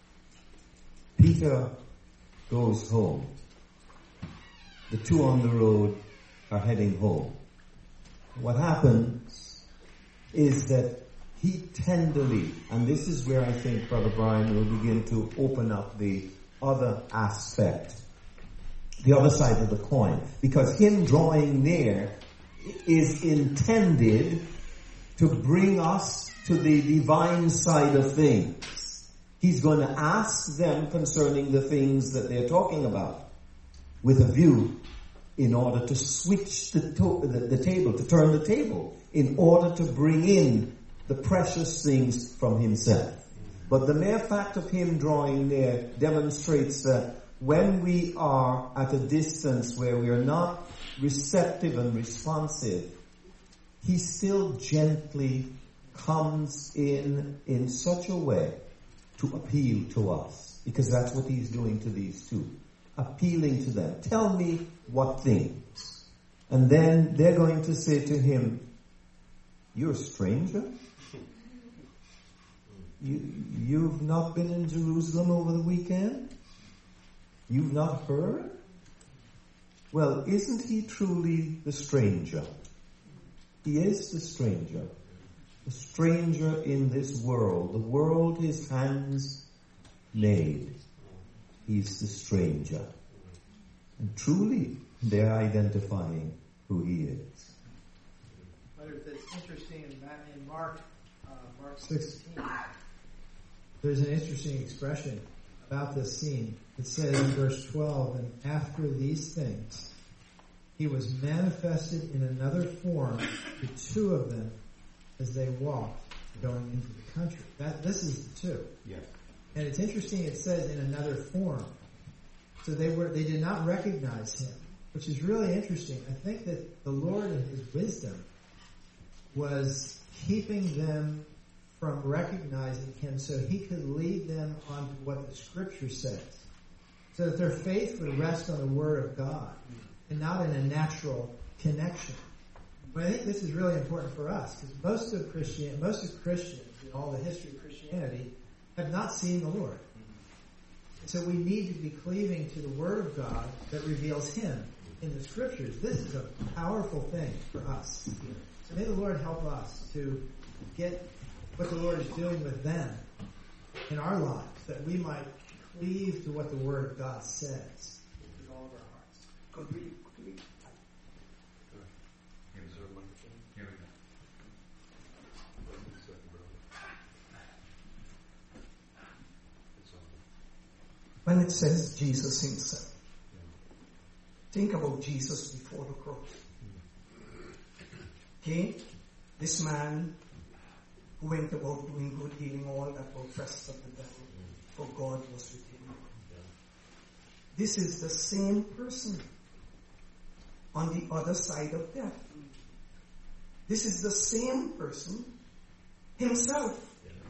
Peter goes home. The two on the road are heading home. What happens is that he tenderly, and this is where I think Brother Brian will begin to open up the other aspect, the other side of the coin, because him drawing near is intended to bring us to the divine side of things. He's going to ask them concerning the things that they're talking about with a view in order to switch the table, to turn the table, in order to bring in the precious things from himself. But the mere fact of him drawing near demonstrates that when we are at a distance where we are not receptive and responsive, he still gently comes in such a way to appeal to us, because that's what he's doing to these two, appealing to them. Tell me what things. And then they're going to say to him, you're a stranger? You've not been in Jerusalem over the weekend? You've not heard? Well, isn't he truly the stranger? He is the stranger. The stranger in this world. The world his hands made. He's the stranger. And truly, they're identifying who he is. But it's interesting in Mark 16, there's an interesting expression about this scene. It says in verse 12, and after these things, he was manifested in another form to two of them as they walked going into the country. This is the two. Yes. And it's interesting, it says in another form. So they did not recognize him, which is really interesting. I think that the Lord in his wisdom was keeping them from recognizing him so he could lead them onto what the scripture says, so that their faith would rest on the word of God and not in a natural connection. But I think this is really important for us, because most of Christians in all the history of Christianity have not seen the Lord. So we need to be cleaving to the word of God that reveals him in the scriptures. This is a powerful thing for us. So may the Lord help us to get what the Lord is doing with them in our lives, that we might cleave to what the word of God says with all of our hearts. Could we? Here we go. When it says Jesus himself, think about Jesus before the cross. Okay? This man who went about doing good, healing all that were oppressed of the devil, for God was with him. This is the same person on the other side of death. This is the same person himself.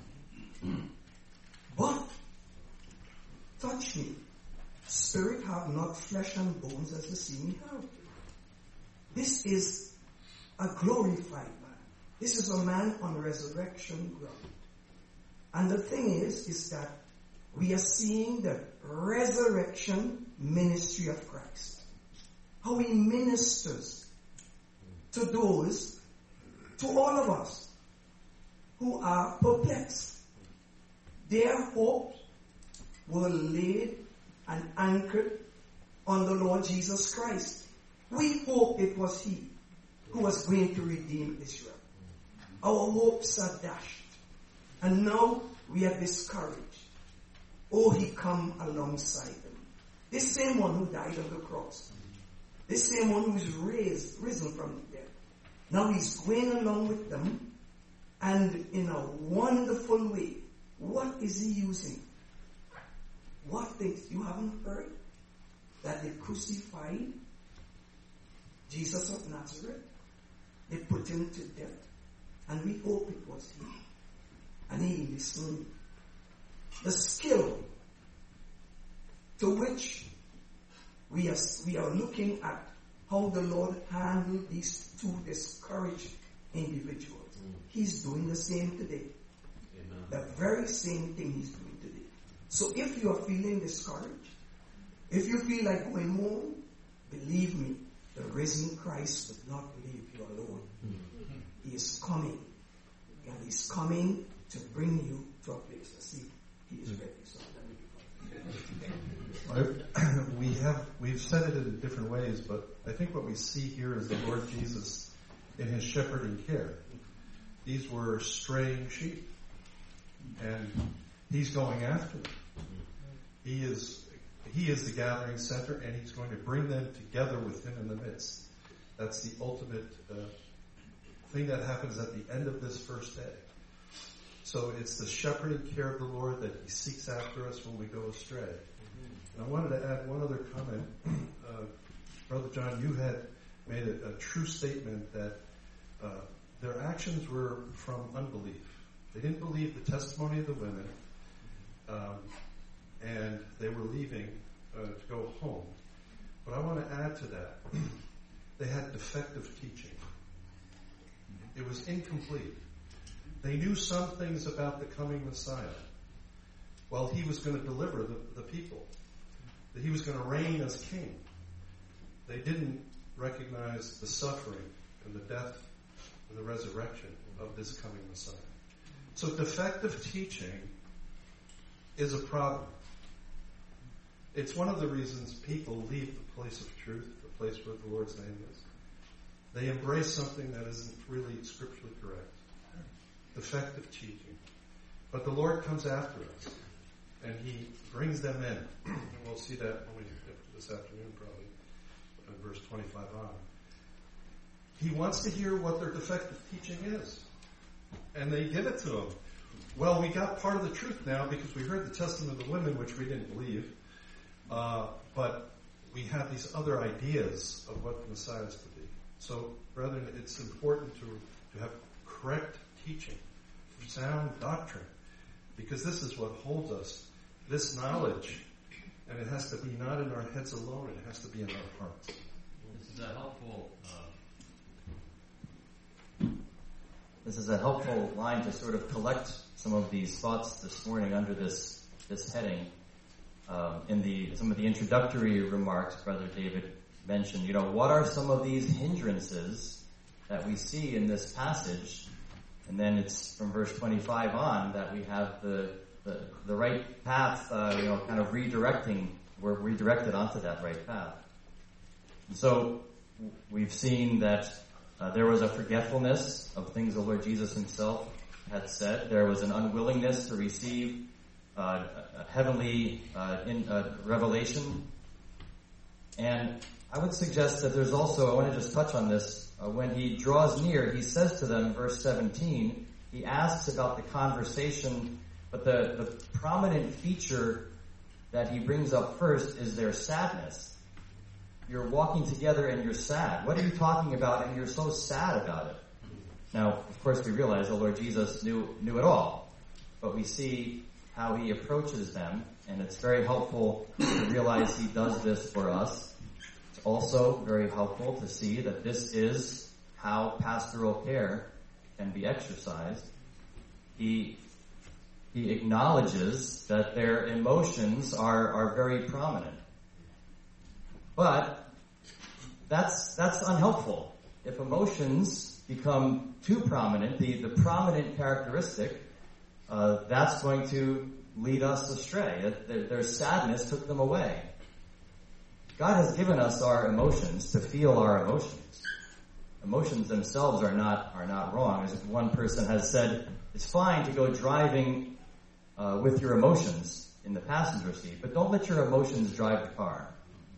But touch me. Spirit have not flesh and bones as you see me have. This is a glorified man. This is a man on resurrection ground. And the thing is that we are seeing the resurrection ministry of Christ. How he ministers to those, to all of us, who are perplexed. Their hopes were laid and anchored on the Lord Jesus Christ. We hope it was he who was going to redeem Israel. Our hopes are dashed. And now we are discouraged. Oh, he come alongside them. This same one who died on the cross. This same one who is risen from the dead. Now he's going along with them, and in a wonderful way. What is he using? What things? You haven't heard that they crucified Jesus of Nazareth? They put him to death. And we hope it was he. And he listened. The skill to which we are looking at how the Lord handled these two discouraged individuals. He's doing the same today. Amen. The very same thing he's doing today. So if you are feeling discouraged, if you feel like going home, believe me, the risen Christ would not leave you alone. He is coming. And he's coming to bring you to a place. See, he is ready. So we've said it in different ways, but I think what we see here is the Lord Jesus in his shepherding care. These were straying sheep, and he's going after them. He is the gathering center, and he's going to bring them together with him in the midst. That's the ultimate thing that happens at the end of this first day. So it's the shepherding care of the Lord that he seeks after us when we go astray. And I wanted to add one other comment. Brother John, you had made a true statement that their actions were from unbelief. They didn't believe the testimony of the women, and they were leaving to go home. But I want to add to that. They had defective teaching. It was incomplete. They knew some things about the coming Messiah. Well, he was going to deliver the people. That he was going to reign as king. They didn't recognize the suffering and the death and the resurrection of this coming Messiah. So defective teaching is a problem. It's one of the reasons people leave the place of truth, the place where the Lord's name is. They embrace something that isn't really scripturally correct. Defective teaching. But the Lord comes after us, and he brings them in. And we'll see that when we get to this afternoon, probably, verse 25 on. He wants to hear what their defective teaching is. And they give it to him. Well, we got part of the truth now because we heard the testimony of the women, which we didn't believe. But we have these other ideas of what the Messiah is to be. So, brethren, it's important to have correct teaching, sound doctrine, because this is what holds us, this knowledge, and it has to be not in our heads alone, it has to be in our hearts. This is a helpful line to sort of collect some of these thoughts this morning under this heading. In some of the introductory remarks, Brother David mentioned, what are some of these hindrances that we see in this passage? And then it's from verse 25 on that we have the right path, kind of redirecting. We're redirected onto that right path. And so we've seen that there was a forgetfulness of things the Lord Jesus himself had said. There was an unwillingness to receive a heavenly revelation. And I would suggest that there's also, I want to just touch on this, when he draws near, he says to them, verse 17, he asks about the conversation, but the prominent feature that he brings up first is their sadness. You're walking together and you're sad. What are you talking about and you're so sad about it? Now, of course, we realize the Lord Jesus knew it all, but we see how he approaches them, and it's very helpful to realize he does this for us. Also very helpful to see that this is how pastoral care can be exercised, he acknowledges that their emotions are very prominent. But that's unhelpful. If emotions become too prominent, the prominent characteristic, that's going to lead us astray. Their sadness took them away. God has given us our emotions to feel our emotions. Emotions themselves are not wrong. As one person has said, it's fine to go driving with your emotions in the passenger seat, but don't let your emotions drive the car.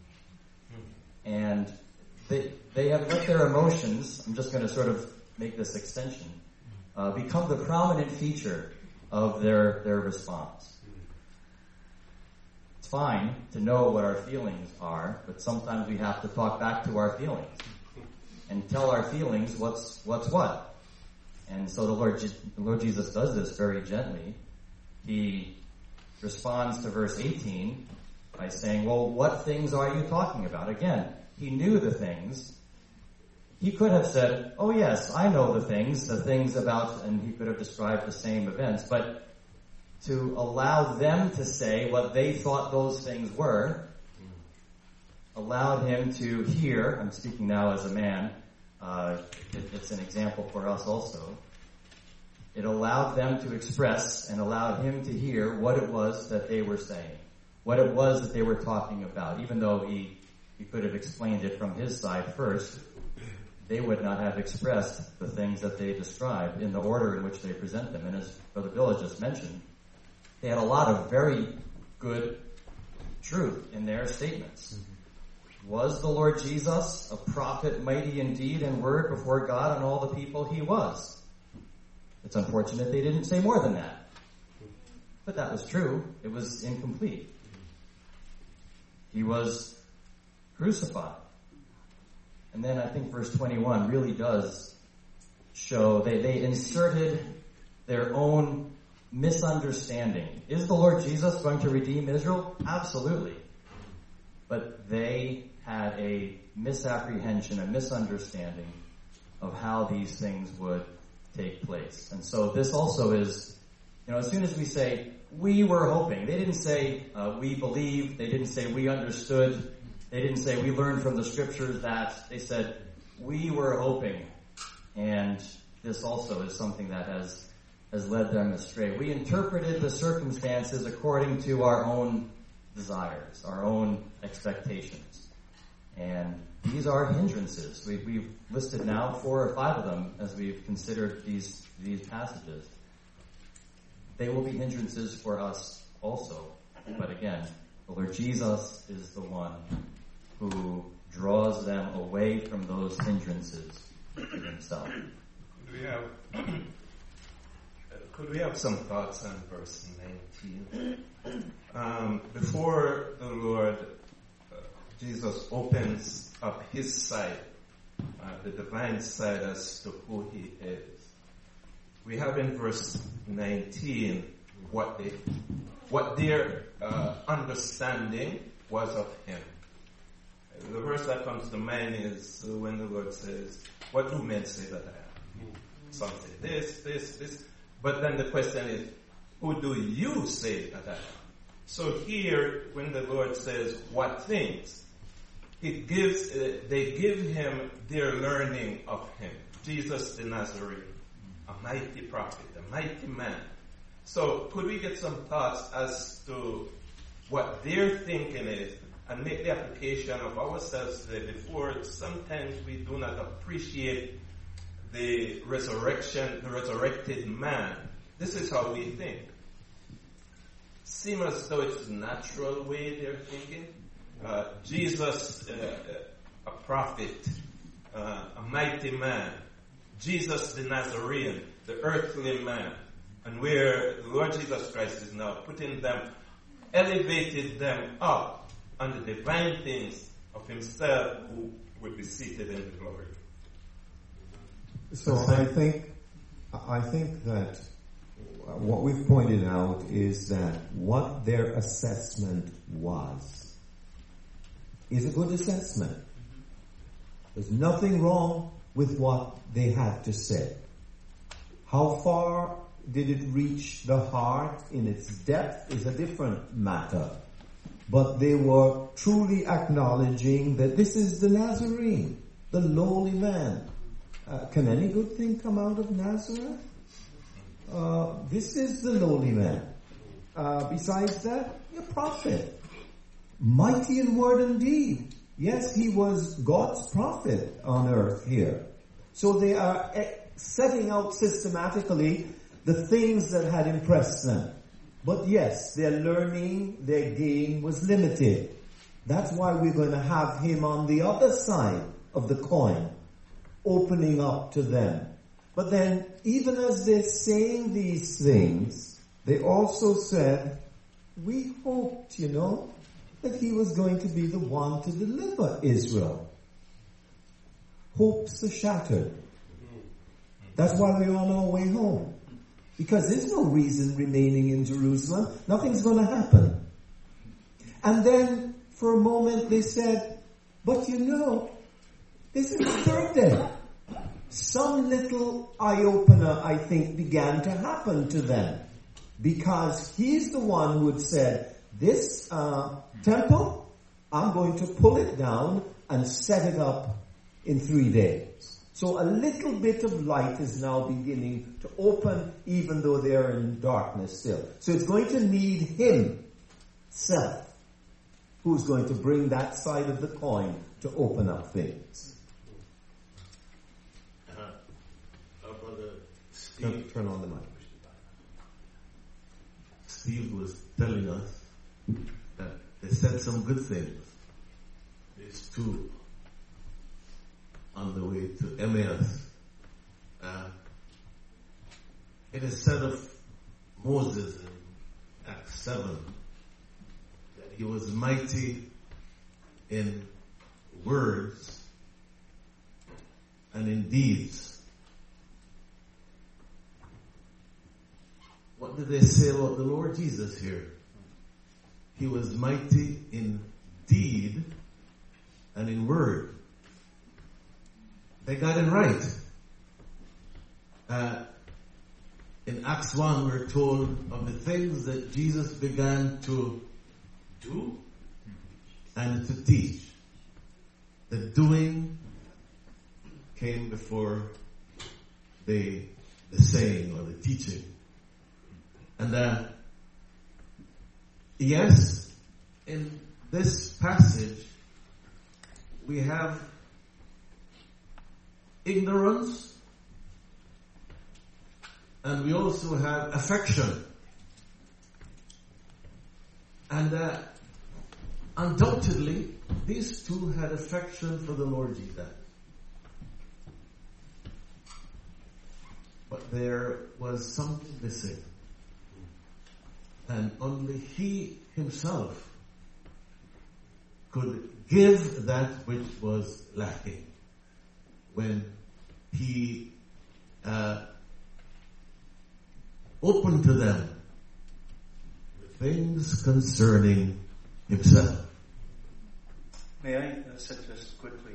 And they have let their emotions, I'm just going to sort of make this extension, become the prominent feature of their response. It's fine to know what our feelings are, but sometimes we have to talk back to our feelings and tell our feelings what's what. And so the Lord Jesus does this very gently. He responds to verse 18 by saying, well, what things are you talking about? Again, he knew the things. He could have said, oh yes, I know the things about, and he could have described the same events, but to allow them to say what they thought those things were, allowed him to hear, I'm speaking now as a man, it's an example for us also. It allowed them to express and allowed him to hear what it was that they were saying, what it was that they were talking about. Even though he could have explained it from his side first, they would not have expressed the things that they described in the order in which they present them. And as Brother Bill just mentioned, they had a lot of very good truth in their statements. Was the Lord Jesus a prophet mighty in deed and word before God and all the people? He was. It's unfortunate they didn't say more than that. But that was true. It was incomplete. He was crucified. And then I think verse 21 really does show they inserted their own misunderstanding. Is the Lord Jesus going to redeem Israel? Absolutely. But they had a misapprehension, a misunderstanding of how these things would take place. And so this also is, as soon as we say, we were hoping, they didn't say, we believe, they didn't say, we understood, they didn't say, we learned from the scriptures that, they said, we were hoping. And this also is something that has led them astray. We interpreted the circumstances according to our own desires, our own expectations. And these are hindrances. We've listed now 4 or 5 of them as we've considered these passages. They will be hindrances for us also. But again, the Lord Jesus is the one who draws them away from those hindrances to himself. Could we have some thoughts on verse 19? Before the Lord Jesus opens up his side, the divine side as to who he is, we have in verse 19 what their understanding was of him. The verse that comes to mind is when the Lord says, what do men say that I am? Some say this. But then the question is, who do you say that I am? So here, when the Lord says, what things? They give him their learning of him. Jesus the Nazarene, a mighty prophet, a mighty man. So could we get some thoughts as to what their thinking is and make the application of ourselves there before? Sometimes we do not appreciate the resurrection, the resurrected man. This is how we think. Seems as though it's a natural way they're thinking. Jesus, a prophet, a mighty man. Jesus the Nazarene, the earthly man. And where the Lord Jesus Christ is now putting them, elevated them up on the divine things of himself who would be seated in glory. So I think that what we've pointed out is that what their assessment was is a good assessment. There's nothing wrong with what they had to say. How far did it reach the heart in its depth is a different matter. But they were truly acknowledging that this is the Nazarene, the lowly man. Can any good thing come out of Nazareth? This is the lowly man. Besides that, a prophet. Mighty in word and deed. Yes, he was God's prophet on earth here. So they are setting out systematically the things that had impressed them. But yes, their learning, their gain was limited. That's why we're going to have him on the other side of the coin, opening up to them. But then, even as they're saying these things, they also said, we hoped, that he was going to be the one to deliver Israel. Hopes are shattered. That's why we're on our way home. Because there's no reason remaining in Jerusalem. Nothing's going to happen. And then, for a moment, they said, but this is the third day. Some little eye-opener, I think, began to happen to them. Because he's the one who had said, this temple, I'm going to pull it down and set it up in 3 days. So a little bit of light is now beginning to open, even though they are in darkness still. So it's going to need himself, who's going to bring that side of the coin to open up things. Brother Steve, turn on the mic. Steve was telling us that they said some good things. These two on the way to Emmaus. It is said of Moses in Acts 7 that he was mighty in words and in deeds. What did they say about the Lord Jesus here? He was mighty in deed and in word. They got it right. In Acts 1, we're told of the things that Jesus began to do and to teach. The doing came before the saying or the teaching. And yes, in this passage, we have ignorance, and we also have affection. And undoubtedly, these two had affection for the Lord Jesus. But there was something missing. And only he himself could give that which was lacking when he opened to them the things concerning himself. May I suggest quickly?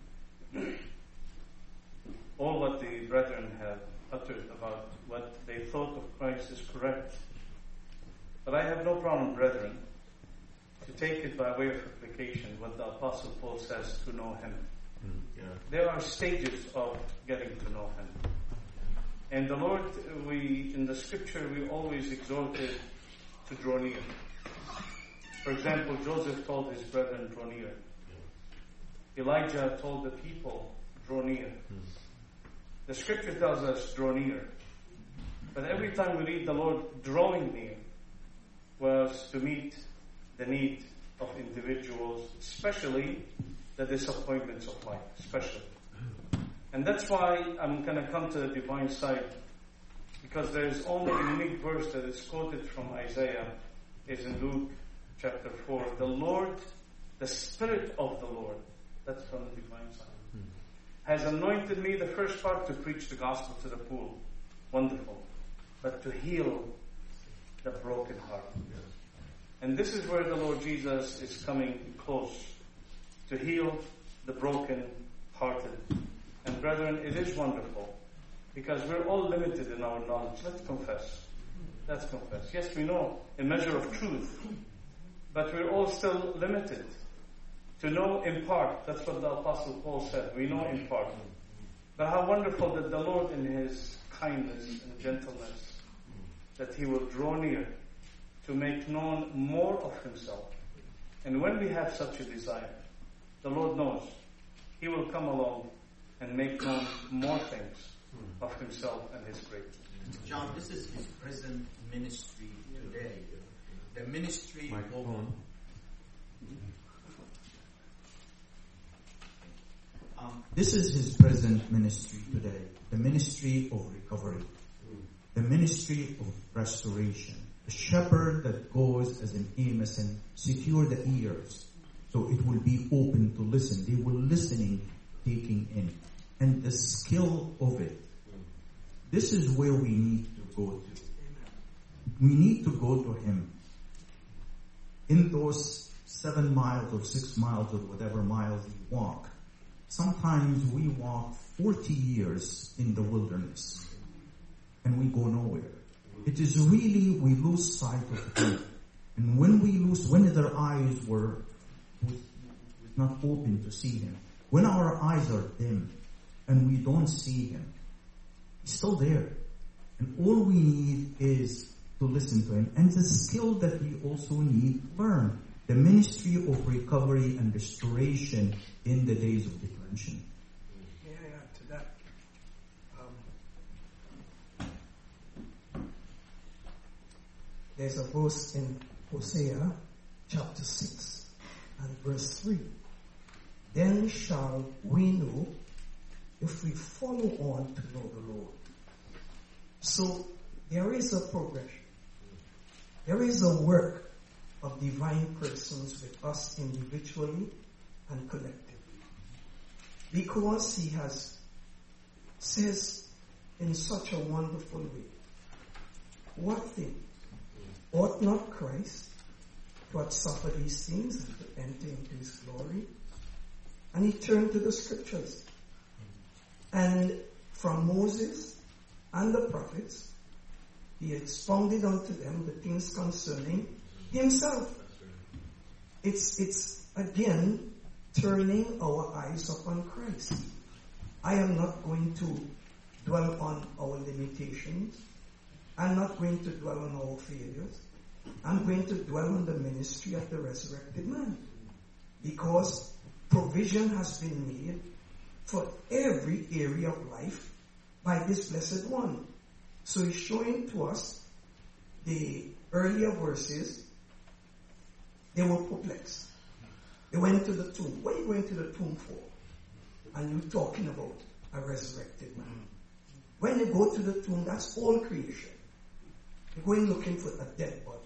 All what the brethren have uttered about what they thought of Christ is correct. But I have no problem, brethren, to take it by way of application what the Apostle Paul says to know him. There are stages of getting to know him. And the Lord, in the scripture, we always exhorted to draw near. For example, Joseph told his brethren, draw near. Elijah told the people, draw near. The scripture tells us, draw near. But every time we read the Lord drawing near, was to meet the need of individuals, especially the disappointments of life, especially. And that's why I'm going to come to the divine side, because there is only a unique verse that is quoted from Isaiah, is in Luke chapter 4. The Lord, the Spirit of the Lord, that's from the divine side, has anointed me, the first part, to preach the gospel to the poor. Wonderful. But to heal the broken heart. And this is where the Lord Jesus is coming close, to heal the broken hearted. And brethren, it is wonderful Because we're all limited in our knowledge. Let's confess. Let's confess. Yes, we know a measure of truth, but we're all still limited. To know in part, that's what the Apostle Paul said. We know in part. But how wonderful that the Lord in His kindness and gentleness, that He will draw near to make known more of Himself. And when we have such a desire, the Lord knows He will come along and make known more things of Himself and His greatness. John, this is His present ministry today. The ministry Microphone. This is His present ministry today. The ministry of recovery. The ministry of restoration. A shepherd that goes as an Amos and secure the ears so it will be open to listen. They will listening, taking in. And the skill of it. This is where we need to go to. We need to go to Him. In those 7 miles or 6 miles or whatever miles you walk, sometimes we walk 40 years in the wilderness and we go nowhere. It is really, we lose sight of Him. And when their eyes were not open to see Him, when our eyes are dim and we don't see Him, He's still there. And all we need is to listen to Him. And the skill that we also need to learn. The ministry of recovery and restoration in the days of declension. May I add to that? There's a verse in Hosea chapter 6 and verse 3. Then shall we know if we follow on to know the Lord. So there is a progression. There is a work of divine persons with us individually and collectively. Because He has says in such a wonderful way, what thing ought not Christ to have suffered these things and to enter into His glory? And He turned to the scriptures. And from Moses and the prophets, He expounded unto them the things concerning Himself. It's again turning our eyes upon Christ. I am not going to dwell on our limitations. I'm not going to dwell on our failures. I'm going to dwell on the ministry of the resurrected man. Because provision has been made for every area of life by this blessed one. So He's showing to us the earlier verses. They were perplexed. They went to the tomb. What are you going to the tomb for? And you're talking about a resurrected man. When you go to the tomb, that's all creation. You're going looking for a dead body.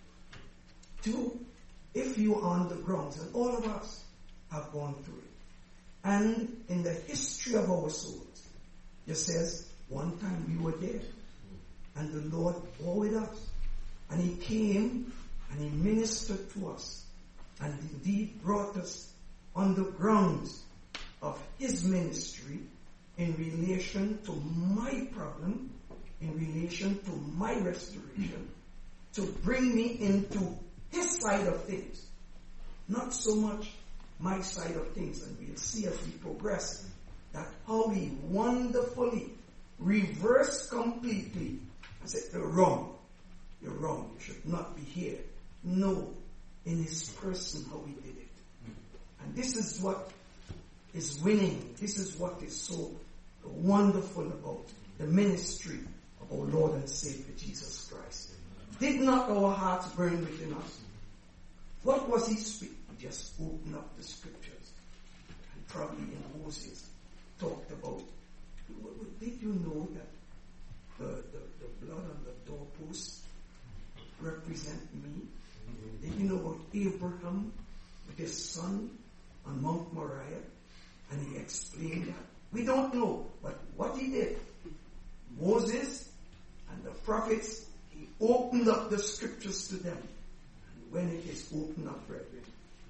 2, if you are on the grounds, and all of us have gone through it, and in the history of our souls, it says, one time we were dead, and the Lord bore with us, and He came and He ministered to us, and indeed brought us on the grounds of His ministry in relation to my problem, in relation to my restoration, to bring me into His side of things, not so much my side of things. And we'll see as we progress that how He wonderfully reversed completely and said, you're wrong, you should not be here. No, in His person how He did it. And this is what is winning. This is what is so wonderful about the ministry of our Lord and Savior Jesus Christ. Did not our hearts burn within us? What was He speaking? He just opened up the scriptures. And probably in Moses talked about, did you know that the blood on the doorpost represent me? Did you know about Abraham with his son on Mount Moriah? And he explained that. We don't know, but what he did, Moses and the prophets, he opened up the scriptures to them. And when it is opened up, brethren,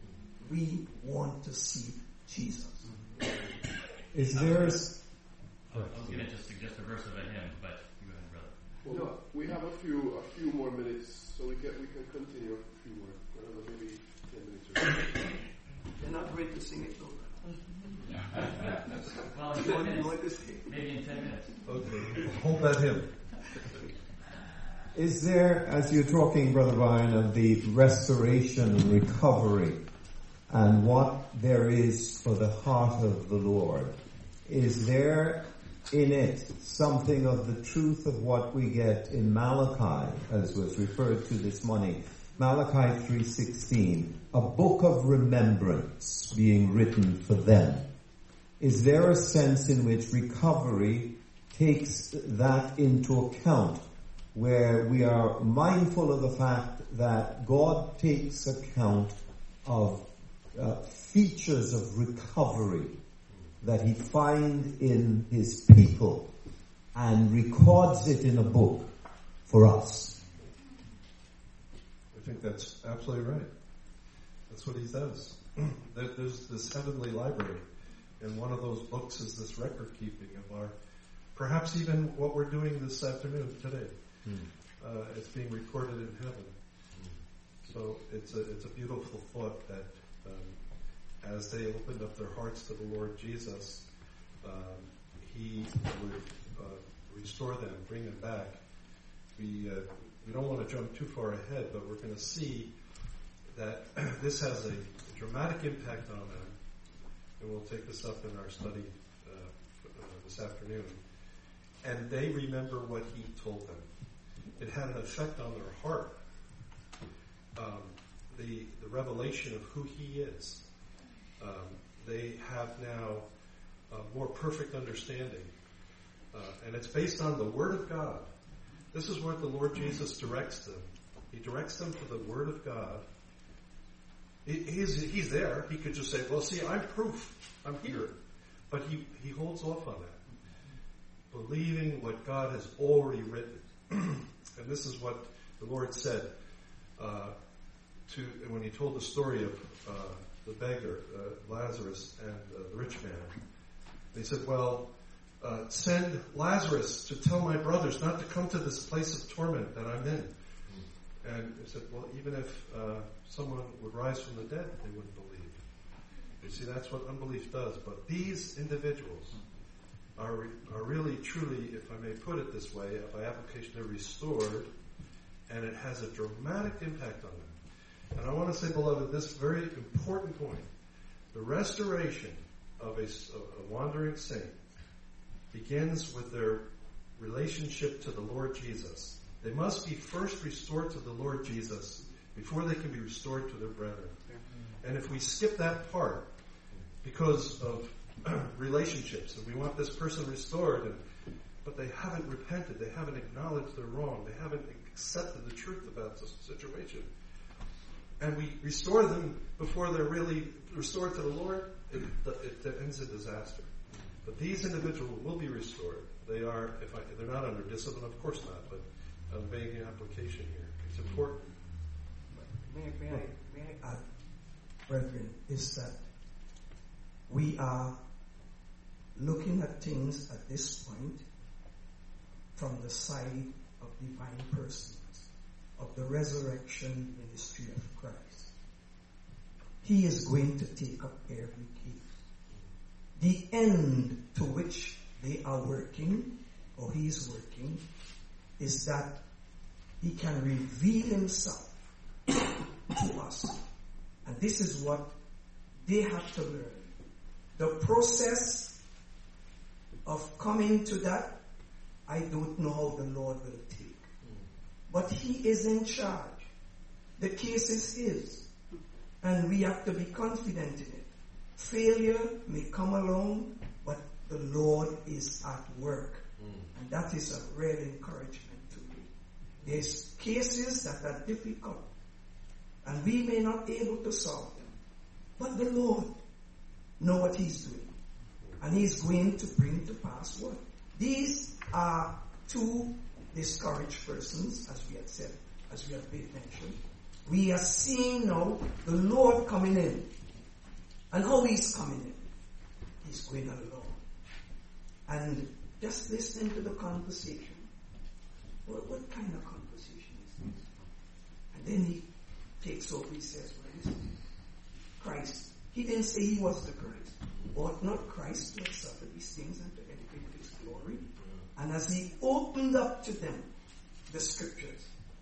we want to see Jesus. Is there I was going to just suggest a verse of a hymn, but you go ahead, brother. Well, no, we have a few more minutes, so we can continue a few more. Maybe 10 minutes or so. They're not ready to sing it though. Well, in 10 minutes. Maybe in 10 minutes. Okay. Hold that hymn. Is there, as you're talking, Brother Brian, of the restoration and recovery and what there is for the heart of the Lord, is there in it something of the truth of what we get in Malachi, as was referred to this morning? Malachi 3:16, a book of remembrance being written for them. Is there a sense in which recovery takes that into account, where we are mindful of the fact that God takes account of features of recovery that he finds in his people and records it in a book for us? I think that's absolutely right. That's what he does. There's this heavenly library, and one of those books is this record keeping of our, perhaps even what we're doing this afternoon today. It's being recorded in heaven. So it's a beautiful thought that as they opened up their hearts to the Lord Jesus, he would restore them, bring them back. We don't want to jump too far ahead, but we're going to see that this has a dramatic impact on them, and we'll take this up in our study this afternoon. And they remember what he told them. It had an effect on their heart. The revelation of who he is. They have now a more perfect understanding. And it's based on the Word of God. This is what the Lord Jesus directs them. He directs them to the Word of God. He's there. He could just say, well, see, I'm proof. I'm here. But he holds off on that. Believing what God has already written. And this is what the Lord said when he told the story of the beggar, Lazarus, and the rich man. They said, well, send Lazarus to tell my brothers not to come to this place of torment that I'm in. And he said, well, even if someone would rise from the dead, they wouldn't believe. You see, that's what unbelief does. But these individuals are really, truly, if I may put it this way, by application, they're restored, and it has a dramatic impact on them. And I want to say, beloved, this very important point. The restoration of a wandering saint begins with their relationship to the Lord Jesus. They must be first restored to the Lord Jesus before they can be restored to their brethren. And if we skip that part because of relationships, and we want this person restored, but they haven't repented, they haven't acknowledged their wrong, they haven't accepted the truth about the situation, and we restore them before they're really restored to the Lord, it ends in disaster. But these individuals will be restored. They are, they're not under discipline, of course not, but I'm making an application here. It's important. May I add, brethren, is that we are looking at things at this point from the side of divine persons, of the resurrection ministry of Christ. He is going to take up every case. The end to which they are working, or he is working, is that he can reveal himself to us. And this is what they have to learn. The process of coming to that, I don't know how the Lord will take. But he is in charge. The case is his. And we have to be confident in it. Failure may come along, but the Lord is at work. And that is a real encouragement to me. There's cases that are difficult, and we may not be able to solve them. But the Lord knows what he's doing. And he's going to bring to pass what? These are two discouraged persons, as we had said, as we have mentioned. We are seeing now the Lord coming in. And how he's coming in? He's going along. And just listening to the conversation. What kind of conversation is this? And then he takes over, he says, well, listen, Christ, he didn't say he was the Christ. Ought not Christ to have suffered these things and to enter into his glory? And as he opened up to them the scriptures,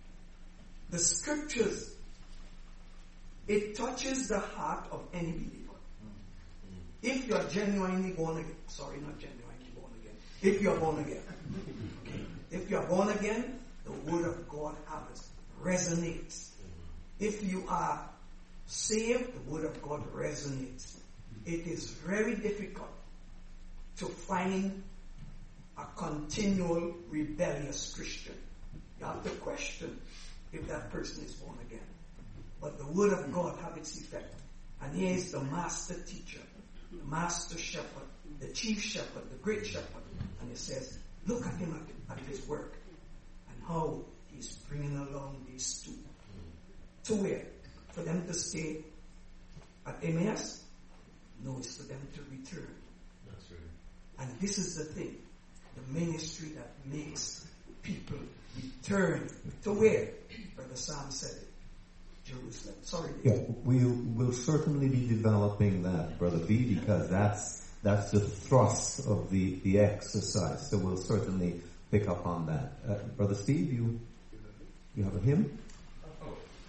it touches the heart of any believer. If you are genuinely born again, sorry, not genuinely born again, if you are born again, okay. If you are born again, the word of God resonates. If you are saved, the word of God resonates. It is very difficult to find a continual rebellious Christian. You have to question if that person is born again. But the word of God has its effect. And here is the master teacher, the master shepherd, the chief shepherd, the great shepherd. And he says, look at him at his work and how he's bringing along these two. To where? For them to stay at Emmaus? No, it's for them to return. That's right. And this is the thing. The ministry that makes people return to where? Brother Sam said it. Jerusalem. Sorry, David. Yeah, we'll certainly be developing that, Brother B, because that's the thrust of the exercise. So we'll certainly pick up on that. Brother Steve, you have a hymn? Oh,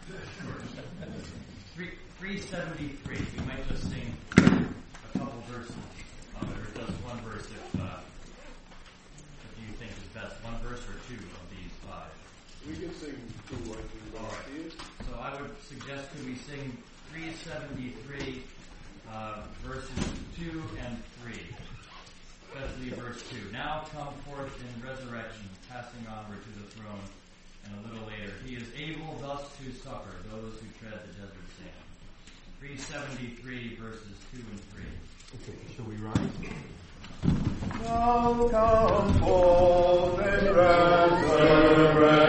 sure. 373. We might just sing a couple verses of it, or just one verse if you think is best. One verse or two of these 5. We can sing 2, I think. All right. So I would suggest could we sing 373 verses 2 and 3, especially verse 2. Now come forth in resurrection, passing onward to the throne, and a little later, he is able thus to succor those who tread the desert sand. 373 verses 2 and 3. Okay, shall we rise? Now come forth in resurrection.